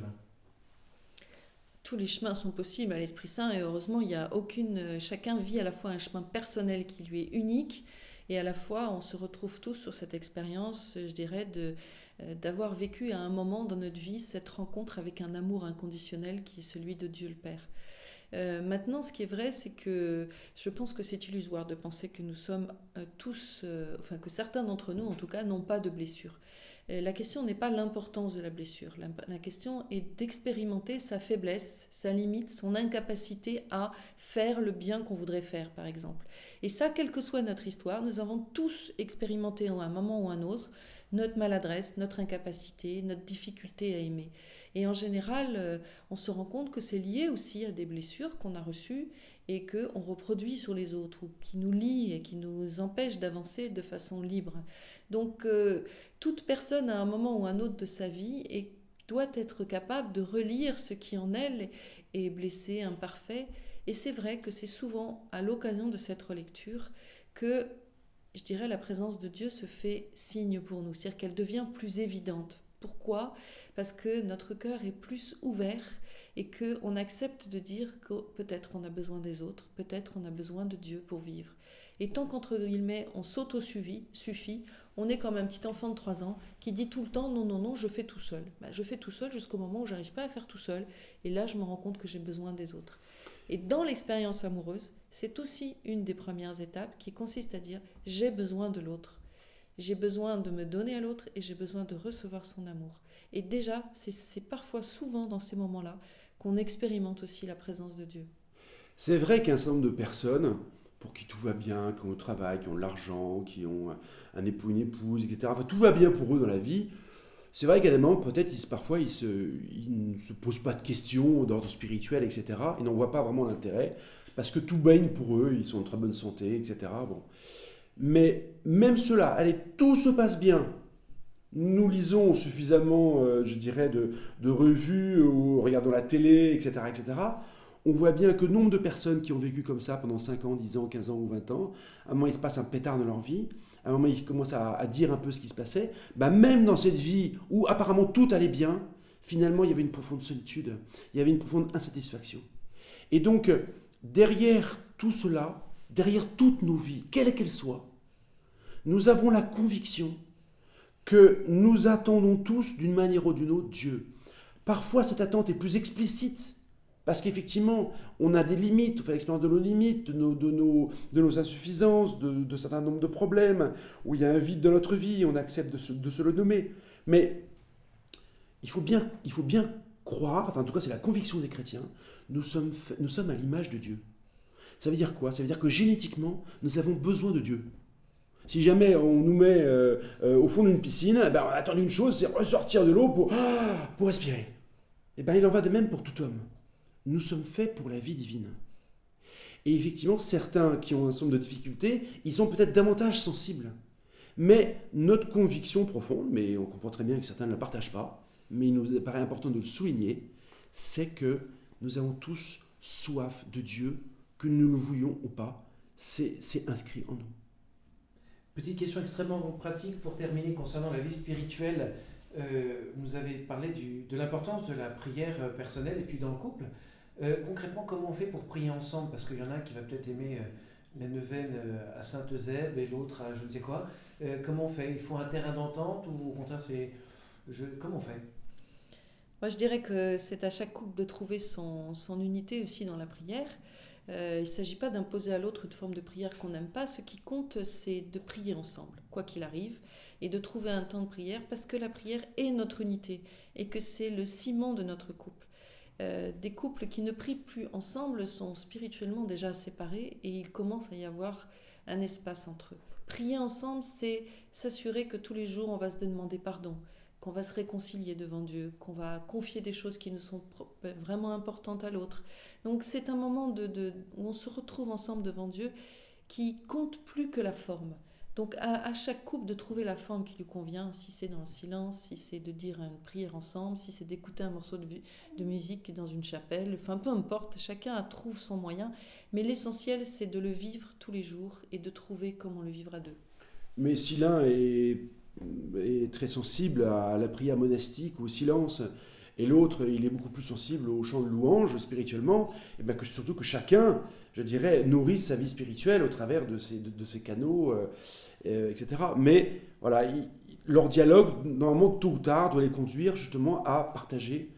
Tous les chemins sont possibles à l'Esprit Saint et heureusement, il y a chacun vit à la fois un chemin personnel qui lui est unique et à la fois on se retrouve tous sur cette expérience, je dirais, d'avoir vécu à un moment dans notre vie cette rencontre avec un amour inconditionnel qui est celui de Dieu le Père. Maintenant, ce qui est vrai, c'est que je pense que c'est illusoire de penser que nous sommes tous, que certains d'entre nous, en tout cas, n'ont pas de blessure. La question n'est pas l'importance de la blessure. La question est d'expérimenter sa faiblesse, sa limite, son incapacité à faire le bien qu'on voudrait faire, par exemple. Et ça, quelle que soit notre histoire, nous avons tous expérimenté à un moment ou à un autre notre maladresse, notre incapacité, notre difficulté à aimer. Et en général, on se rend compte que c'est lié aussi à des blessures qu'on a reçues et qu'on reproduit sur les autres, ou qui nous lient et qui nous empêchent d'avancer de façon libre. Donc, toute personne à un moment ou un autre de sa vie doit être capable de relire ce qui en elle est blessé, imparfait. Et c'est vrai que c'est souvent à l'occasion de cette relecture que, je dirais, la présence de Dieu se fait signe pour nous, c'est-à-dire qu'elle devient plus évidente. Pourquoi ? Parce que notre cœur est plus ouvert et qu'on accepte de dire que peut-être on a besoin des autres, peut-être on a besoin de Dieu pour vivre. Et tant qu'entre guillemets on s'auto-suffit, on est comme un petit enfant de 3 ans qui dit tout le temps non, non, non, je fais tout seul. Je fais tout seul jusqu'au moment où j'arrive pas à faire tout seul. Et là, je me rends compte que j'ai besoin des autres. Et dans l'expérience amoureuse, c'est aussi une des premières étapes qui consiste à dire j'ai besoin de l'autre. J'ai besoin de me donner à l'autre et j'ai besoin de recevoir son amour. Et déjà, c'est parfois souvent dans ces moments-là qu'on expérimente aussi la présence de Dieu. C'est vrai qu'il y a un certain nombre de personnes pour qui tout va bien, qui ont le travail, qui ont de l'argent, qui ont un époux, une épouse, etc. Enfin, tout va bien pour eux dans la vie. C'est vrai qu'à des moments, peut-être, parfois, ils ne se posent pas de questions d'ordre spirituel, etc. Ils n'en voient pas vraiment l'intérêt, parce que tout baigne pour eux, ils sont en très bonne santé, etc. Bon. Mais même cela, allez, tout se passe bien. Nous lisons suffisamment, je dirais, de revues, ou regardons la télé, etc., etc. On voit bien que nombre de personnes qui ont vécu comme ça pendant 5 ans, 10 ans, 15 ans ou 20 ans, à un moment, il se passe un pétard dans leur vie, à un moment, ils commencent à dire un peu ce qui se passait, même dans cette vie où apparemment tout allait bien, finalement, il y avait une profonde solitude, il y avait une profonde insatisfaction. Et donc, derrière tout cela, derrière toutes nos vies, quelles qu'elles soient, nous avons la conviction que nous attendons tous d'une manière ou d'une autre Dieu. Parfois, cette attente est plus explicite, parce qu'effectivement, on a des limites, on fait l'expérience de nos limites, de nos insuffisances, de certains nombres de problèmes, où il y a un vide dans notre vie, on accepte de se le nommer. Mais il faut bien croire, enfin en tout cas c'est la conviction des chrétiens, nous sommes à l'image de Dieu. Ça veut dire quoi? Ça veut dire que génétiquement, nous avons besoin de Dieu. Si jamais on nous met au fond d'une piscine, on attend une chose, c'est ressortir de l'eau pour respirer. Et bien il en va de même pour tout homme. Nous sommes faits pour la vie divine. Et effectivement, certains qui ont un certain nombre de difficultés, ils sont peut-être davantage sensibles. Mais notre conviction profonde, mais on comprend très bien que certains ne la partagent pas, mais il nous paraît important de le souligner, c'est que nous avons tous soif de Dieu, que nous le voulions ou pas, c'est inscrit en nous. Petite question extrêmement pratique pour terminer concernant la vie spirituelle. Vous avez parlé de l'importance de la prière personnelle et puis dans le couple. Concrètement, comment on fait pour prier ensemble? Parce qu'il y en a un qui va peut-être aimer la neuvaine à Sainte-Eusèbe et l'autre à je ne sais quoi. Comment on fait? Il faut un terrain d'entente ou au contraire comment on fait? Moi, je dirais que c'est à chaque couple de trouver son unité aussi dans la prière. Il ne s'agit pas d'imposer à l'autre une forme de prière qu'on n'aime pas. Ce qui compte, c'est de prier ensemble, quoi qu'il arrive, et de trouver un temps de prière, parce que la prière est notre unité et que c'est le ciment de notre couple. Des couples qui ne prient plus ensemble sont spirituellement déjà séparés et il commence à y avoir un espace entre eux. Prier ensemble, c'est s'assurer que tous les jours, on va se demander pardon, qu'on va se réconcilier devant Dieu, qu'on va confier des choses qui nous sont vraiment importantes à l'autre. Donc c'est un moment où on se retrouve ensemble devant Dieu qui compte plus que la forme. Donc à chaque couple de trouver la forme qui lui convient, si c'est dans le silence, si c'est de dire une prière ensemble, si c'est d'écouter un morceau de musique dans une chapelle, enfin peu importe, chacun trouve son moyen, mais l'essentiel c'est de le vivre tous les jours et de trouver comment le vivre à deux. Mais si l'un est très sensible à la prière monastique ou au silence, et l'autre, il est beaucoup plus sensible au chant de louange spirituellement, et bien surtout que chacun, je dirais, nourrisse sa vie spirituelle au travers de ces canaux, etc. Mais voilà, leur dialogue, normalement, tôt ou tard, doit les conduire justement à partager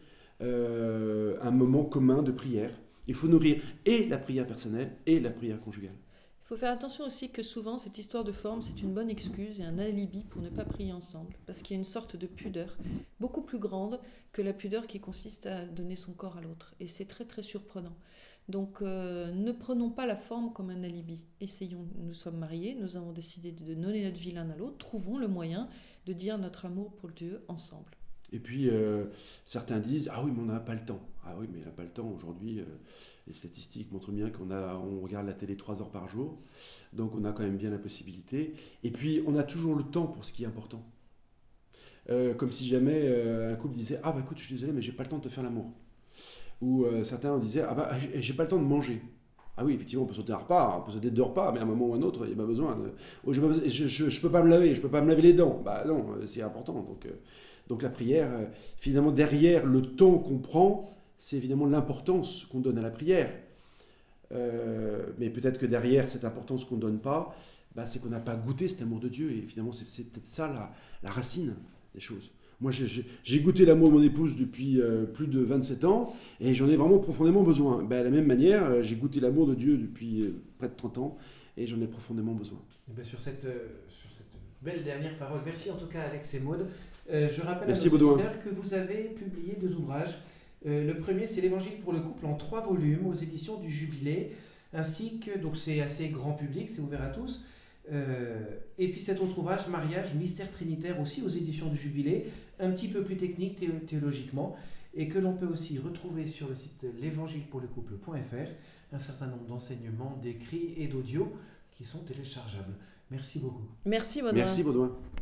un moment commun de prière. Il faut nourrir et la prière personnelle et la prière conjugale. Il faut faire attention aussi que souvent, cette histoire de forme, c'est une bonne excuse et un alibi pour ne pas prier ensemble. Parce qu'il y a une sorte de pudeur beaucoup plus grande que la pudeur qui consiste à donner son corps à l'autre. Et c'est très très surprenant. Donc ne prenons pas la forme comme un alibi. Essayons, nous sommes mariés, nous avons décidé de donner notre vie l'un à l'autre. Trouvons le moyen de dire notre amour pour Dieu ensemble. Et puis, certains disent « Ah oui, mais on n'a pas le temps. » Ah oui, mais on n'a pas le temps. Aujourd'hui, les statistiques montrent bien qu'on regarde la télé 3 heures par jour. Donc, on a quand même bien la possibilité. Et puis, on a toujours le temps pour ce qui est important. Comme si jamais un couple disait « Ah bah écoute, je suis désolé, mais j'ai pas le temps de te faire l'amour. » Ou certains disaient « Ah bah, j'ai pas le temps de manger. » Ah oui, effectivement, on peut sauter un repas, on peut sauter 2 repas, mais à un moment ou à un autre, il n'y a pas besoin de... Oh, je peux pas me laver, je peux pas me laver les dents. Bah non, c'est important. Donc la prière, finalement, derrière le temps qu'on prend, c'est évidemment l'importance qu'on donne à la prière. Mais peut-être que derrière cette importance qu'on ne donne pas, c'est qu'on n'a pas goûté cet amour de Dieu. Et finalement, c'est peut-être ça la racine des choses. Moi, j'ai goûté l'amour de mon épouse depuis plus de 27 ans et j'en ai vraiment profondément besoin. De la même manière, j'ai goûté l'amour de Dieu depuis près de 30 ans et j'en ai profondément besoin. Et sur cette belle dernière parole, merci en tout cas Alex et Maud. Je rappelle merci à nos Baudouin auditeurs que vous avez publié 2 ouvrages. Le premier, c'est l'Évangile pour le couple en 3 volumes aux éditions du Jubilé, ainsi que, donc c'est assez grand public, c'est ouvert à tous. Et puis cet autre ouvrage, Mariage, mystère trinitaire, aussi aux éditions du Jubilé, un petit peu plus technique théologiquement, et que l'on peut aussi retrouver sur le site l'évangilepourlecouple.fr, un certain nombre d'enseignements, d'écrits et d'audio qui sont téléchargeables. Merci beaucoup. Merci Baudouin. Merci Baudouin.